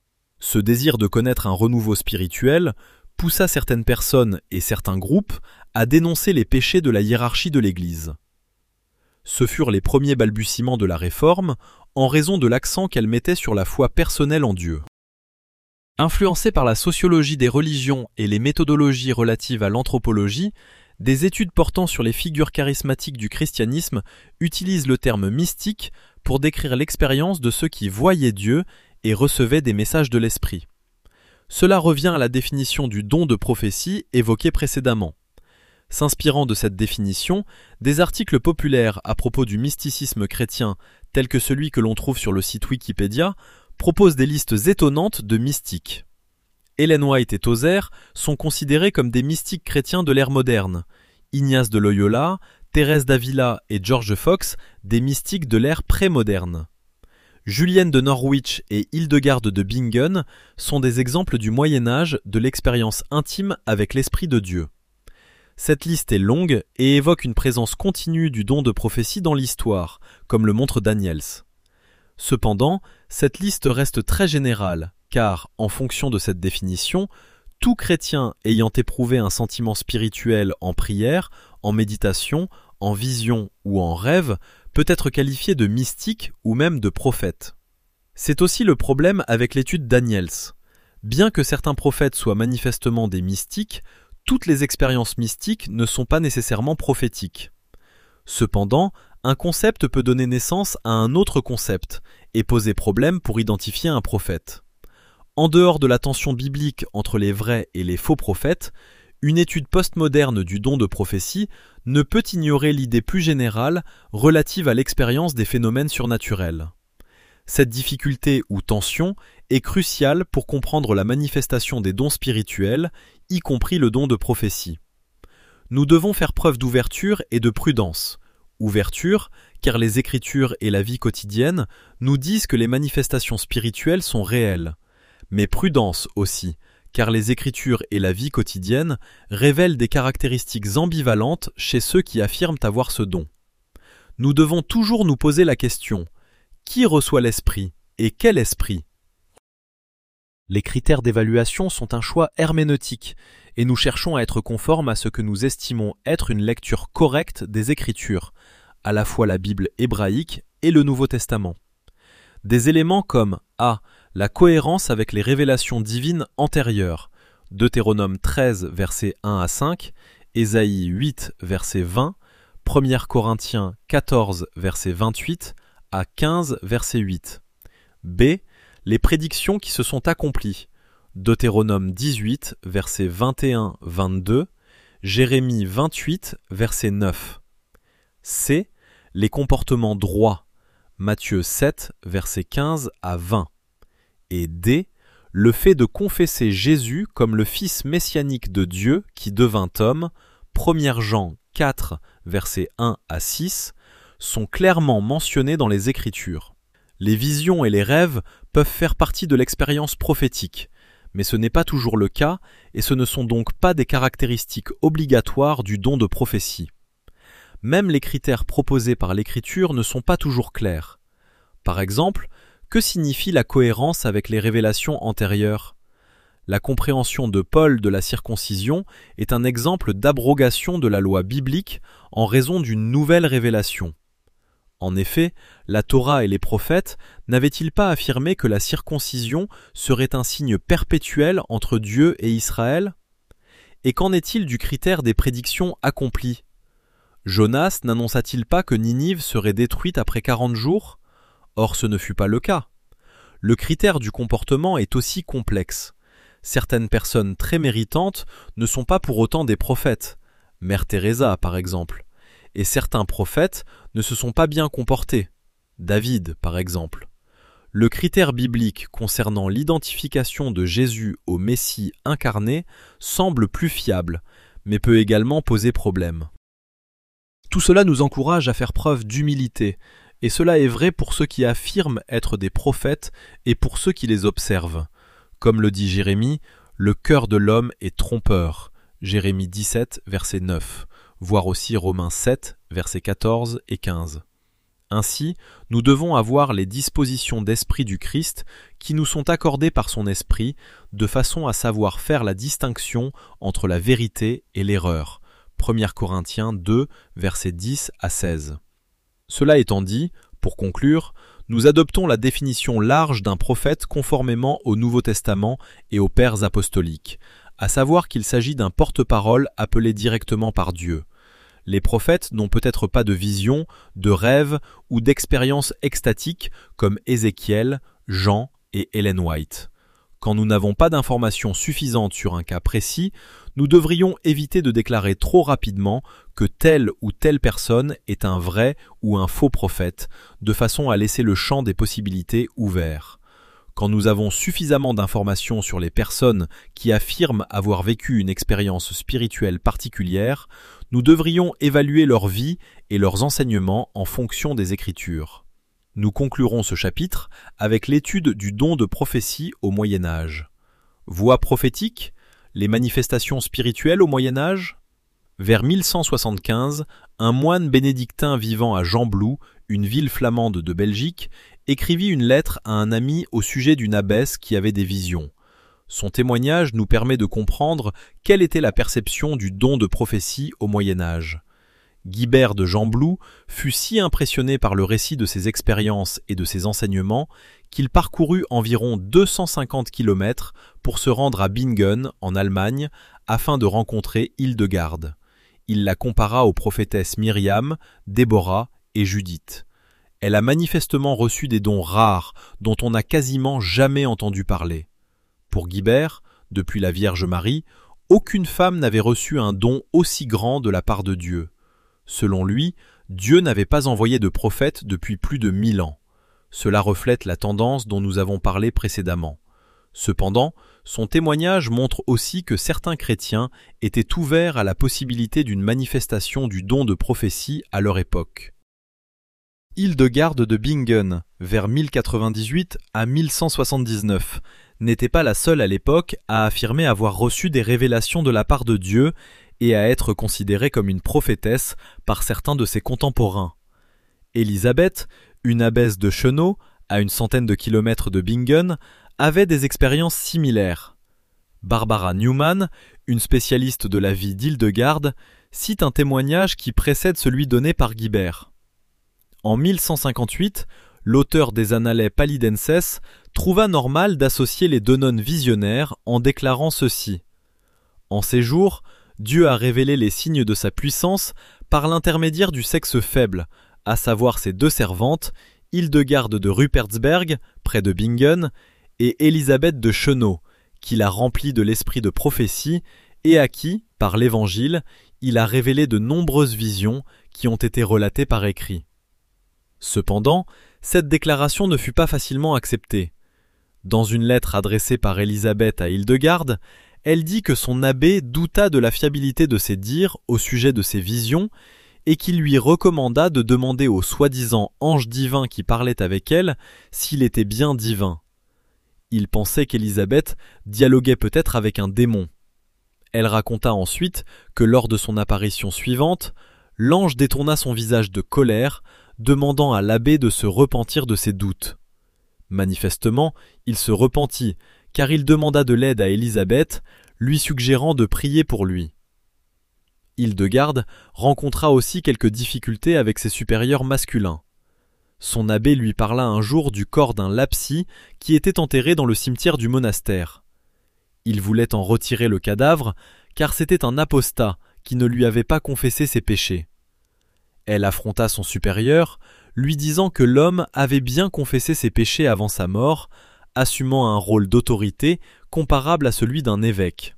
Ce désir de connaître un renouveau spirituel poussa certaines personnes et certains groupes à dénoncer les péchés de la hiérarchie de l'Église. Ce furent les premiers balbutiements de la Réforme en raison de l'accent qu'elle mettait sur la foi personnelle en Dieu. Influencés par la sociologie des religions et les méthodologies relatives à l'anthropologie, des études portant sur les figures charismatiques du christianisme utilisent le terme mystique pour décrire l'expérience de ceux qui voyaient Dieu et recevaient des messages de l'Esprit. Cela revient à la définition du don de prophétie évoquée précédemment. S'inspirant de cette définition, des articles populaires à propos du mysticisme chrétien, tels que celui que l'on trouve sur le site Wikipédia, proposent des listes étonnantes de mystiques. Ellen White et Tozer sont considérés comme des mystiques chrétiens de l'ère moderne, Ignace de Loyola, Thérèse d'Avila et George Fox, des mystiques de l'ère pré-moderne. Julienne de Norwich et Hildegarde de Bingen sont des exemples du Moyen-Âge de l'expérience intime avec l'Esprit de Dieu. Cette liste est longue et évoque une présence continue du don de prophétie dans l'histoire, comme le montre Daniels. Cependant, cette liste reste très générale, car, en fonction de cette définition, tout chrétien ayant éprouvé un sentiment spirituel en prière, en méditation, en vision ou en rêve peut être qualifié de mystique ou même de prophète. C'est aussi le problème avec l'étude Daniels. Bien que certains prophètes soient manifestement des mystiques, toutes les expériences mystiques ne sont pas nécessairement prophétiques. Cependant, un concept peut donner naissance à un autre concept et poser problème pour identifier un prophète. En dehors de la tension biblique entre les vrais et les faux prophètes, une étude postmoderne du don de prophétie ne peut ignorer l'idée plus générale relative à l'expérience des phénomènes surnaturels. Cette difficulté ou tension est cruciale pour comprendre la manifestation des dons spirituels, y compris le don de prophétie. Nous devons faire preuve d'ouverture et de prudence. Ouverture, car les Écritures et la vie quotidienne nous disent que les manifestations spirituelles sont réelles. Mais prudence aussi, car les Écritures et la vie quotidienne révèlent des caractéristiques ambivalentes chez ceux qui affirment avoir ce don. Nous devons toujours nous poser la question: qui reçoit l'esprit et quel esprit? Les critères d'évaluation sont un choix herméneutique et nous cherchons à être conformes à ce que nous estimons être une lecture correcte des Écritures, à la fois la Bible hébraïque et le Nouveau Testament. Des éléments comme A. La cohérence avec les révélations divines antérieures, Deutéronome treize, versets un à cinq, Ésaïe huit, verset vingt, premier Corinthiens quatorze, verset vingt-huit, à quinze, verset huit. B. Les prédictions qui se sont accomplies. Deutéronome dix-huit, versets vingt et un à vingt-deux, Jérémie vingt-huit, verset neuf. C. Les comportements droits. Matthieu sept, versets quinze à vingt. Et D. Le fait de confesser Jésus comme le Fils messianique de Dieu qui devint homme, premier Jean quatre, versets un à six, sont clairement mentionnés dans les Écritures. Les visions et les rêves peuvent faire partie de l'expérience prophétique, mais ce n'est pas toujours le cas et ce ne sont donc pas des caractéristiques obligatoires du don de prophétie. Même les critères proposés par l'Écriture ne sont pas toujours clairs. Par exemple, que signifie la cohérence avec les révélations antérieures? La compréhension de Paul de la circoncision est un exemple d'abrogation de la loi biblique en raison d'une nouvelle révélation. En effet, la Torah et les prophètes n'avaient-ils pas affirmé que la circoncision serait un signe perpétuel entre Dieu et Israël? Et qu'en est-il du critère des prédictions accomplies? Jonas n'annonça-t-il pas que Ninive serait détruite après quarante jours? Or ce ne fut pas le cas. Le critère du comportement est aussi complexe. Certaines personnes très méritantes ne sont pas pour autant des prophètes, Mère Teresa par exemple, et certains prophètes ne se sont pas bien comportés, David par exemple. Le critère biblique concernant l'identification de Jésus au Messie incarné semble plus fiable, mais peut également poser problème. Tout cela nous encourage à faire preuve d'humilité, et cela est vrai pour ceux qui affirment être des prophètes et pour ceux qui les observent. Comme le dit Jérémie, le cœur de l'homme est trompeur. Jérémie dix-sept, verset neuf, voire aussi Romains sept, versets quatorze et quinze. Ainsi, nous devons avoir les dispositions d'esprit du Christ qui nous sont accordées par son esprit, de façon à savoir faire la distinction entre la vérité et l'erreur. premier Corinthiens deux, versets dix à seize. Cela étant dit, pour conclure, nous adoptons la définition large d'un prophète conformément au Nouveau Testament et aux pères apostoliques, à savoir qu'il s'agit d'un porte-parole appelé directement par Dieu. Les prophètes n'ont peut-être pas de vision, de rêve ou d'expérience extatique comme Ézéchiel, Jean et Ellen White. Quand nous n'avons pas d'informations suffisantes sur un cas précis, nous devrions éviter de déclarer trop rapidement que telle ou telle personne est un vrai ou un faux prophète, de façon à laisser le champ des possibilités ouvert. Quand nous avons suffisamment d'informations sur les personnes qui affirment avoir vécu une expérience spirituelle particulière, nous devrions évaluer leur vie et leurs enseignements en fonction des Écritures. Nous conclurons ce chapitre avec l'étude du don de prophétie au Moyen Âge. Voix prophétique, les manifestations spirituelles au Moyen Âge? Vers mille cent soixante-quinze, un moine bénédictin vivant à Gembloux, une ville flamande de Belgique, écrivit une lettre à un ami au sujet d'une abbesse qui avait des visions. Son témoignage nous permet de comprendre quelle était la perception du don de prophétie au Moyen Âge. Guibert de Gembloux fut si impressionné par le récit de ses expériences et de ses enseignements qu'il parcourut environ deux cent cinquante kilomètres pour se rendre à Bingen, en Allemagne, afin de rencontrer Hildegarde. Il la compara aux prophétesses Myriam, Déborah et Judith. Elle a manifestement reçu des dons rares dont on n'a quasiment jamais entendu parler. Pour Guibert, depuis la Vierge Marie, aucune femme n'avait reçu un don aussi grand de la part de Dieu. Selon lui, Dieu n'avait pas envoyé de prophète depuis plus de mille ans. Cela reflète la tendance dont nous avons parlé précédemment. Cependant, son témoignage montre aussi que certains chrétiens étaient ouverts à la possibilité d'une manifestation du don de prophétie à leur époque. Hildegarde de Bingen, vers mille quatre-vingt-dix-huit à mille cent soixante-dix-neuf, n'était pas la seule à l'époque à affirmer avoir reçu des révélations de la part de Dieu et à être considérée comme une prophétesse par certains de ses contemporains. Élisabeth, une abbesse de Chenau, à une centaine de kilomètres de Bingen, avait des expériences similaires. Barbara Newman, une spécialiste de la vie d'Hildegarde, cite un témoignage qui précède celui donné par Guibert. En mille cent cinquante-huit, l'auteur des Annales Palidenses trouva normal d'associer les deux nonnes visionnaires en déclarant ceci. En ces jours, Dieu a révélé les signes de sa puissance par l'intermédiaire du sexe faible, à savoir ses deux servantes, Hildegarde de Rupertsberg, près de Bingen, et Élisabeth de Chenau, qu'il a rempli de l'esprit de prophétie et à qui, par l'Évangile, il a révélé de nombreuses visions qui ont été relatées par écrit. Cependant, cette déclaration ne fut pas facilement acceptée. Dans une lettre adressée par Élisabeth à Hildegarde, elle dit que son abbé douta de la fiabilité de ses dires au sujet de ses visions et qu'il lui recommanda de demander au soi-disant ange divin qui parlait avec elle s'il était bien divin. Il pensait qu'Élisabeth dialoguait peut-être avec un démon. Elle raconta ensuite que lors de son apparition suivante, l'ange détourna son visage de colère, demandant à l'abbé de se repentir de ses doutes. Manifestement, il se repentit, car il demanda de l'aide à Élisabeth, lui suggérant de prier pour lui. Hildegarde rencontra aussi quelques difficultés avec ses supérieurs masculins. Son abbé lui parla un jour du corps d'un lapsi qui était enterré dans le cimetière du monastère. Il voulait en retirer le cadavre, car c'était un apostat qui ne lui avait pas confessé ses péchés. Elle affronta son supérieur, lui disant que l'homme avait bien confessé ses péchés avant sa mort, assumant un rôle d'autorité comparable à celui d'un évêque.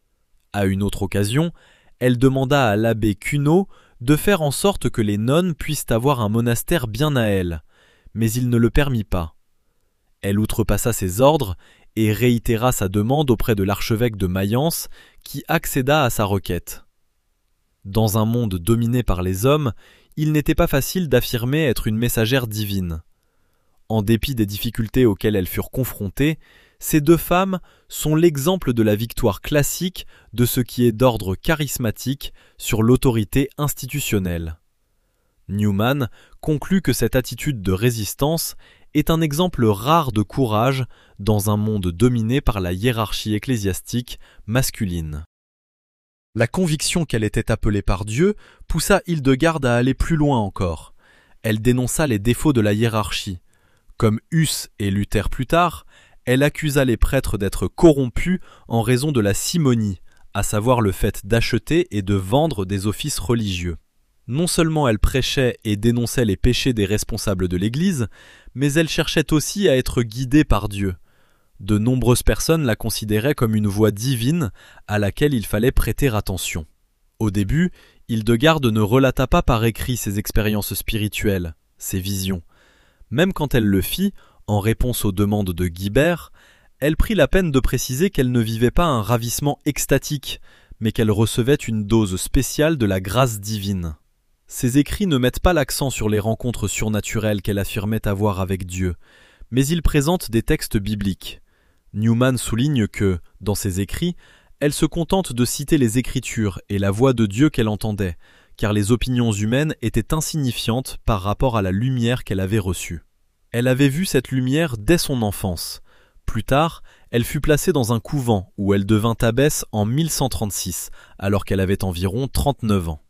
À une autre occasion, elle demanda à l'abbé Cuneau de faire en sorte que les nonnes puissent avoir un monastère bien à elles, mais il ne le permit pas. Elle outrepassa ses ordres et réitéra sa demande auprès de l'archevêque de Mayence, qui accéda à sa requête. Dans un monde dominé par les hommes, il n'était pas facile d'affirmer être une messagère divine. En dépit des difficultés auxquelles elles furent confrontées, ces deux femmes sont l'exemple de la victoire classique de ce qui est d'ordre charismatique sur l'autorité institutionnelle. Newman conclut que cette attitude de résistance est un exemple rare de courage dans un monde dominé par la hiérarchie ecclésiastique masculine. La conviction qu'elle était appelée par Dieu poussa Hildegarde à aller plus loin encore. Elle dénonça les défauts de la hiérarchie. Comme Huss et Luther plus tard, elle accusa les prêtres d'être corrompus en raison de la simonie, à savoir le fait d'acheter et de vendre des offices religieux. Non seulement elle prêchait et dénonçait les péchés des responsables de l'Église, mais elle cherchait aussi à être guidée par Dieu. De nombreuses personnes la considéraient comme une voix divine à laquelle il fallait prêter attention. Au début, Hildegarde ne relata pas par écrit ses expériences spirituelles, ses visions. Même quand elle le fit, en réponse aux demandes de Guibert, elle prit la peine de préciser qu'elle ne vivait pas un ravissement extatique, mais qu'elle recevait une dose spéciale de la grâce divine. Ses écrits ne mettent pas l'accent sur les rencontres surnaturelles qu'elle affirmait avoir avec Dieu, mais ils présentent des textes bibliques. Newman souligne que, dans ses écrits, elle se contente de citer les Écritures et la voix de Dieu qu'elle entendait, car les opinions humaines étaient insignifiantes par rapport à la lumière qu'elle avait reçue. Elle avait vu cette lumière dès son enfance. Plus tard, elle fut placée dans un couvent où elle devint abbesse en mille cent trente-six, alors qu'elle avait environ trente-neuf ans.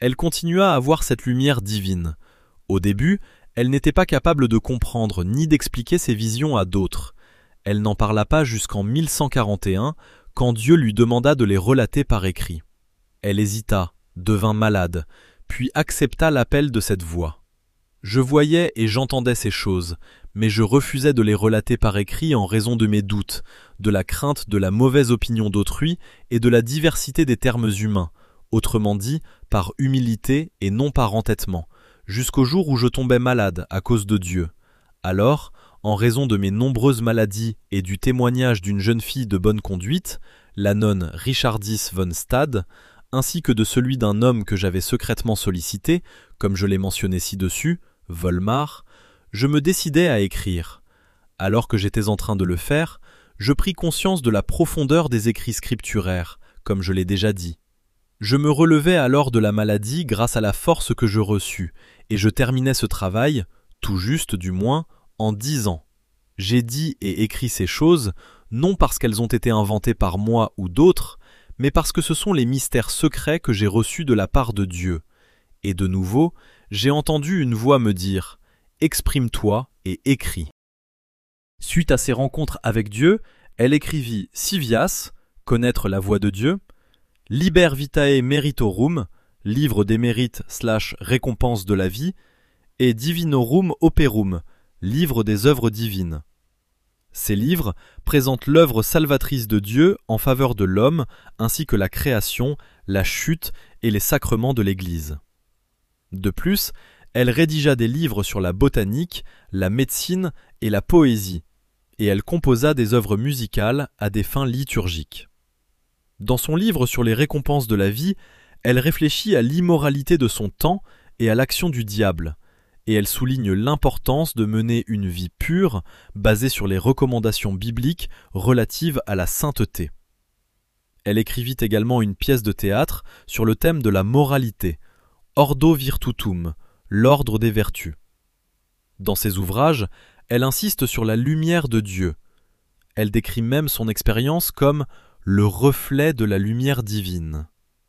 elle continua à voir cette lumière divine. Au début, elle n'était pas capable de comprendre ni d'expliquer ses visions à d'autres. Elle n'en parla pas jusqu'en mille cent quarante et un, quand Dieu lui demanda de les relater par écrit. Elle hésita, devint malade, puis accepta l'appel de cette voix. Je voyais et j'entendais ces choses, mais je refusais de les relater par écrit en raison de mes doutes, de la crainte de la mauvaise opinion d'autrui et de la diversité des termes humains, autrement dit, par humilité et non par entêtement, jusqu'au jour où je tombais malade à cause de Dieu. Alors, en raison de mes nombreuses maladies et du témoignage d'une jeune fille de bonne conduite, la nonne Richardis von Stade, ainsi que de celui d'un homme que j'avais secrètement sollicité, comme je l'ai mentionné ci-dessus, Volmar, je me décidai à écrire. Alors que j'étais en train de le faire, je pris conscience de la profondeur des écrits scripturaires, comme je l'ai déjà dit. Je me relevai alors de la maladie grâce à la force que je reçus, et je terminai ce travail, tout juste du moins, en dix ans. J'ai dit et écrit ces choses, non parce qu'elles ont été inventées par moi ou d'autres, mais parce que ce sont les mystères secrets que j'ai reçus de la part de Dieu. Et de nouveau, j'ai entendu une voix me dire « Exprime-toi et écris ». Suite à ces rencontres avec Dieu, elle écrivit Civias, connaître la voix de Dieu, Liber Vitae Meritorum, livre des mérites slash récompense de la vie, et Divinorum Operum, livre des œuvres divines. Ces livres présentent l'œuvre salvatrice de Dieu en faveur de l'homme, ainsi que la création, la chute et les sacrements de l'Église. De plus, elle rédigea des livres sur la botanique, la médecine et la poésie, et elle composa des œuvres musicales à des fins liturgiques. Dans son livre sur les récompenses de la vie, elle réfléchit à l'immoralité de son temps et à l'action du diable, et elle souligne l'importance de mener une vie pure, basée sur les recommandations bibliques relatives à la sainteté. Elle écrivit également une pièce de théâtre sur le thème de la moralité, Ordo Virtutum, l'ordre des vertus. Dans ses ouvrages, elle insiste sur la lumière de Dieu. Elle décrit même son expérience comme le reflet de la lumière divine.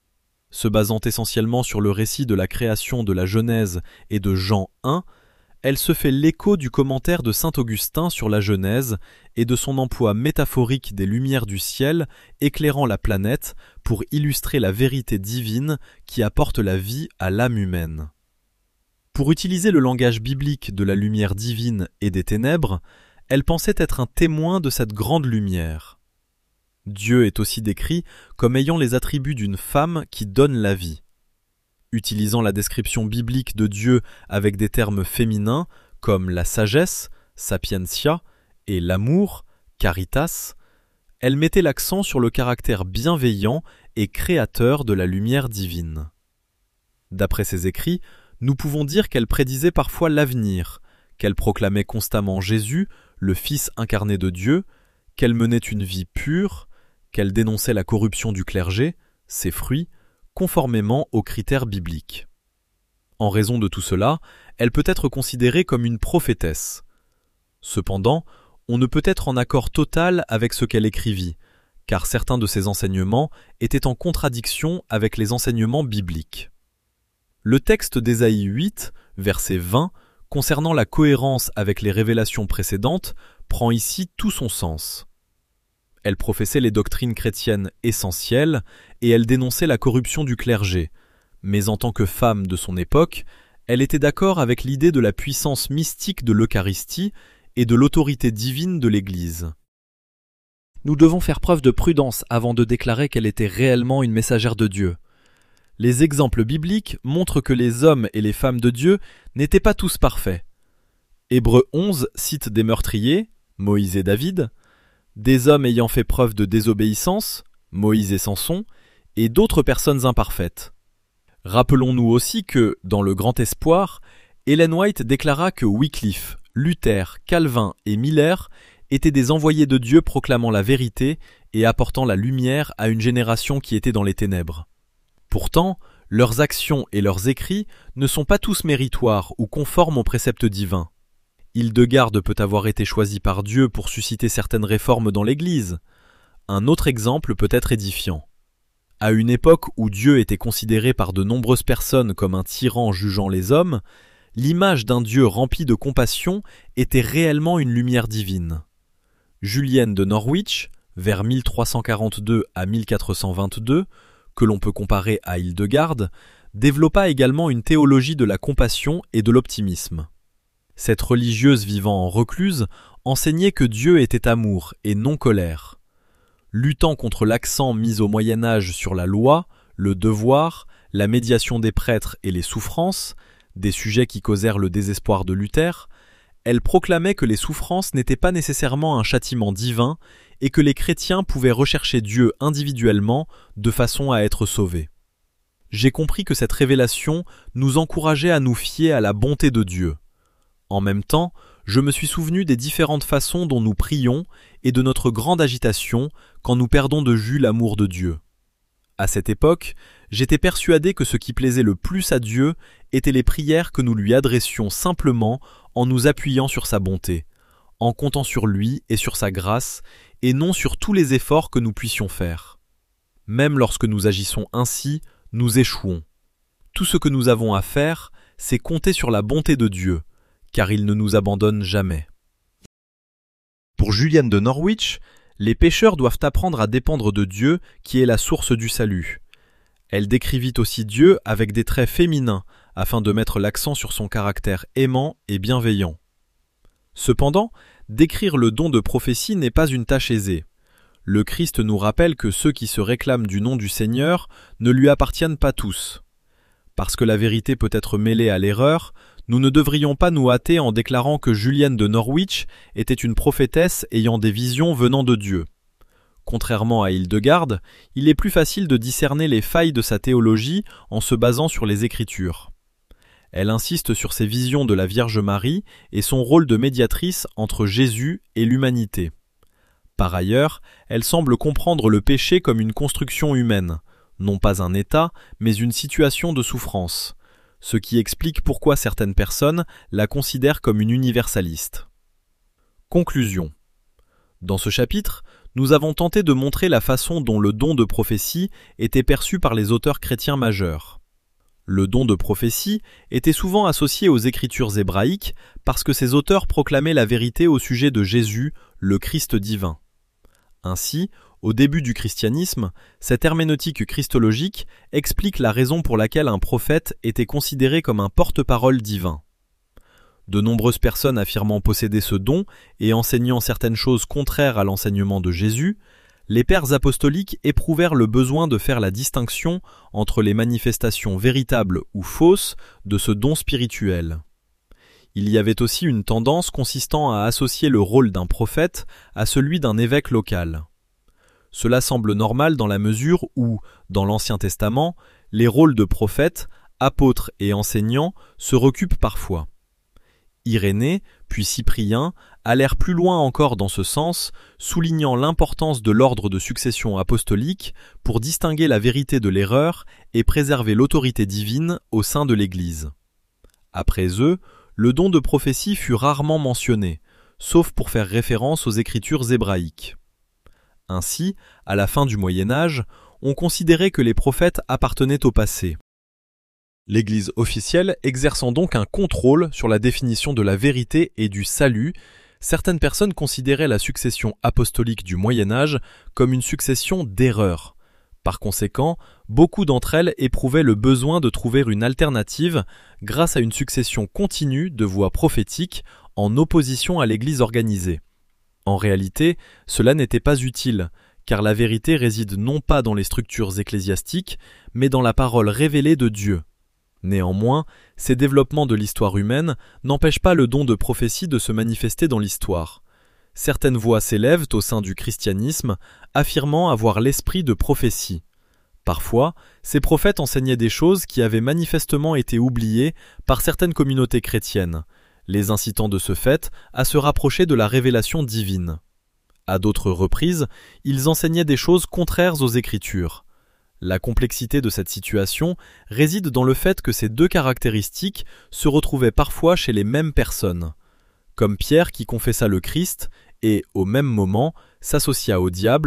Se basant essentiellement sur le récit de la création de la Genèse et de Jean un, elle se fait l'écho du commentaire de saint Augustin sur la Genèse et de son emploi métaphorique des lumières du ciel éclairant la planète pour illustrer la vérité divine qui apporte la vie à l'âme humaine. Pour utiliser le langage biblique de la lumière divine et des ténèbres, elle pensait être un témoin de cette grande lumière. Dieu est aussi décrit comme ayant les attributs d'une femme qui donne la vie. Utilisant la description biblique de Dieu avec des termes féminins comme la sagesse, sapientia, et l'amour, caritas, elle mettait l'accent sur le caractère bienveillant et créateur de la lumière divine. D'après ses écrits, nous pouvons dire qu'elle prédisait parfois l'avenir, qu'elle proclamait constamment Jésus, le Fils incarné de Dieu, qu'elle menait une vie pure, qu'elle dénonçait la corruption du clergé, ses fruits, conformément aux critères bibliques. En raison de tout cela, elle peut être considérée comme une prophétesse. Cependant, on ne peut être en accord total avec ce qu'elle écrivit, car certains de ses enseignements étaient en contradiction avec les enseignements bibliques. Le texte d'Ésaïe huit, verset vingt, concernant la cohérence avec les révélations précédentes, prend ici tout son sens. Elle professait les doctrines chrétiennes essentielles et elle dénonçait la corruption du clergé, mais en tant que femme de son époque, elle était d'accord avec l'idée de la puissance mystique de l'Eucharistie et de l'autorité divine de l'Église. Nous devons faire preuve de prudence avant de déclarer qu'elle était réellement une messagère de Dieu. Les exemples bibliques montrent que les hommes et les femmes de Dieu n'étaient pas tous parfaits. Hébreux onze cite des meurtriers, Moïse et David, des hommes ayant fait preuve de désobéissance, Moïse et Samson, et d'autres personnes imparfaites. Rappelons-nous aussi que, dans le Grand Espoir, Ellen White déclara que Wycliffe, Luther, Calvin et Miller étaient des envoyés de Dieu proclamant la vérité et apportant la lumière à une génération qui était dans les ténèbres. Pourtant, leurs actions et leurs écrits ne sont pas tous méritoires ou conformes aux préceptes divins. Hildegarde peut avoir été choisi par Dieu pour susciter certaines réformes dans l'Église. Un autre exemple peut être édifiant. À une époque où Dieu était considéré par de nombreuses personnes comme un tyran jugeant les hommes, l'image d'un Dieu rempli de compassion était réellement une lumière divine. Julienne de Norwich, vers mille trois cent quarante-deux à mille quatre cent vingt-deux, que l'on peut comparer à Hildegarde, développa également une théologie de la compassion et de l'optimisme. Cette religieuse vivant en recluse enseignait que Dieu était amour et non colère. Luttant contre l'accent mis au Moyen-Âge sur la loi, le devoir, la médiation des prêtres et les souffrances, des sujets qui causèrent le désespoir de Luther, elle proclamait que les souffrances n'étaient pas nécessairement un châtiment divin et que les chrétiens pouvaient rechercher Dieu individuellement de façon à être sauvés. J'ai compris que cette révélation nous encourageait à nous fier à la bonté de Dieu. En même temps, je me suis souvenu des différentes façons dont nous prions et de notre grande agitation quand nous perdons de vue l'amour de Dieu. À cette époque, j'étais persuadé que ce qui plaisait le plus à Dieu étaient les prières que nous lui adressions simplement en nous appuyant sur sa bonté, en comptant sur lui et sur sa grâce, et non sur tous les efforts que nous puissions faire. Même lorsque nous agissons ainsi, nous échouons. Tout ce que nous avons à faire, c'est compter sur la bonté de Dieu, car il ne nous abandonne jamais. Pour Julienne de Norwich, les pécheurs doivent apprendre à dépendre de Dieu qui est la source du salut. Elle décrivit aussi Dieu avec des traits féminins afin de mettre l'accent sur son caractère aimant et bienveillant. Cependant, décrire le don de prophétie n'est pas une tâche aisée. Le Christ nous rappelle que ceux qui se réclament du nom du Seigneur ne lui appartiennent pas tous. Parce que la vérité peut être mêlée à l'erreur, nous ne devrions pas nous hâter en déclarant que Julienne de Norwich était une prophétesse ayant des visions venant de Dieu. Contrairement à Hildegarde, il est plus facile de discerner les failles de sa théologie en se basant sur les Écritures. Elle insiste sur ses visions de la Vierge Marie et son rôle de médiatrice entre Jésus et l'humanité. Par ailleurs, elle semble comprendre le péché comme une construction humaine, non pas un état, mais une situation de souffrance, ce qui explique pourquoi certaines personnes la considèrent comme une universaliste. Conclusion. Dans ce chapitre, nous avons tenté de montrer la façon dont le don de prophétie était perçu par les auteurs chrétiens majeurs. Le don de prophétie était souvent associé aux écritures hébraïques parce que ces auteurs proclamaient la vérité au sujet de Jésus, le Christ divin. Ainsi, au début du christianisme, cette herméneutique christologique explique la raison pour laquelle un prophète était considéré comme un porte-parole divin. De nombreuses personnes affirmant posséder ce don et enseignant certaines choses contraires à l'enseignement de Jésus, les pères apostoliques éprouvèrent le besoin de faire la distinction entre les manifestations véritables ou fausses de ce don spirituel. Il y avait aussi une tendance consistant à associer le rôle d'un prophète à celui d'un évêque local. Cela semble normal dans la mesure où, dans l'Ancien Testament, les rôles de prophète, apôtres et enseignants se recoupent parfois. Irénée, puis Cyprien, allèrent plus loin encore dans ce sens, soulignant l'importance de l'ordre de succession apostolique pour distinguer la vérité de l'erreur et préserver l'autorité divine au sein de l'Église. Après eux, le don de prophétie fut rarement mentionné, sauf pour faire référence aux écritures hébraïques. Ainsi, à la fin du Moyen Âge, on considérait que les prophètes appartenaient au passé. L'Église officielle exerçant donc un contrôle sur la définition de la vérité et du salut, certaines personnes considéraient la succession apostolique du Moyen Âge comme une succession d'erreurs. Par conséquent, beaucoup d'entre elles éprouvaient le besoin de trouver une alternative grâce à une succession continue de voix prophétiques en opposition à l'Église organisée. En réalité, cela n'était pas utile, car la vérité réside non pas dans les structures ecclésiastiques, mais dans la parole révélée de Dieu. Néanmoins, ces développements de l'histoire humaine n'empêchent pas le don de prophétie de se manifester dans l'histoire. Certaines voix s'élèvent au sein du christianisme, affirmant avoir l'esprit de prophétie. Parfois, ces prophètes enseignaient des choses qui avaient manifestement été oubliées par certaines communautés chrétiennes, les incitant de ce fait à se rapprocher de la révélation divine. À d'autres reprises, ils enseignaient des choses contraires aux Écritures. La complexité de cette situation réside dans le fait que ces deux caractéristiques se retrouvaient parfois chez les mêmes personnes, comme Pierre qui confessa le Christ et, au même moment, s'associa au diable,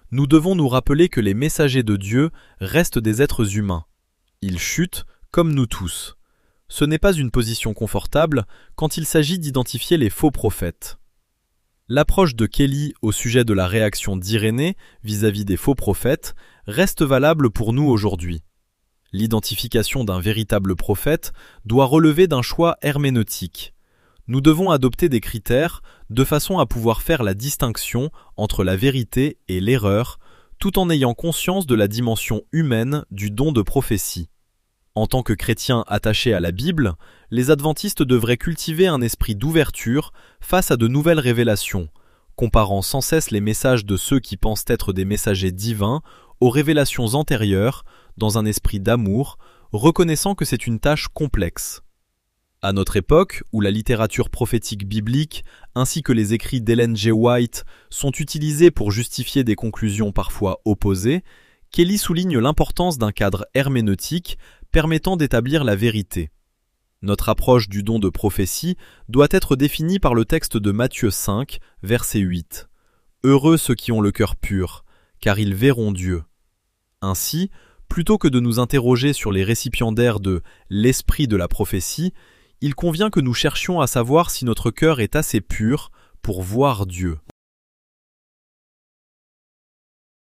nous devons nous rappeler que les messagers de Dieu restent des êtres humains. Ils chutent comme nous tous. Ce n'est pas une position confortable quand il s'agit d'identifier les faux prophètes. L'approche de Kelly au sujet de la réaction d'Irénée vis-à-vis des faux prophètes reste valable pour nous aujourd'hui. L'identification d'un véritable prophète doit relever d'un choix herméneutique. Nous devons adopter des critères de façon à pouvoir faire la distinction entre la vérité et l'erreur, tout en ayant conscience de la dimension humaine du don de prophétie. En tant que chrétiens attachés à la Bible, les adventistes devraient cultiver un esprit d'ouverture face à de nouvelles révélations, comparant sans cesse les messages de ceux qui pensent être des messagers divins aux révélations antérieures, dans un esprit d'amour, reconnaissant que c'est une tâche complexe. À notre époque, où la littérature prophétique biblique, ainsi que les écrits d'Ellen G. White, sont utilisés pour justifier des conclusions parfois opposées, Kelly souligne l'importance d'un cadre herméneutique permettant d'établir la vérité. Notre approche du don de prophétie doit être définie par le texte de Matthieu cinq, verset huit. « Heureux ceux qui ont le cœur pur, car ils verront Dieu. » Ainsi, plutôt que de nous interroger sur les récipiendaires de « l'esprit de la prophétie », il convient que nous cherchions à savoir si notre cœur est assez pur pour voir Dieu.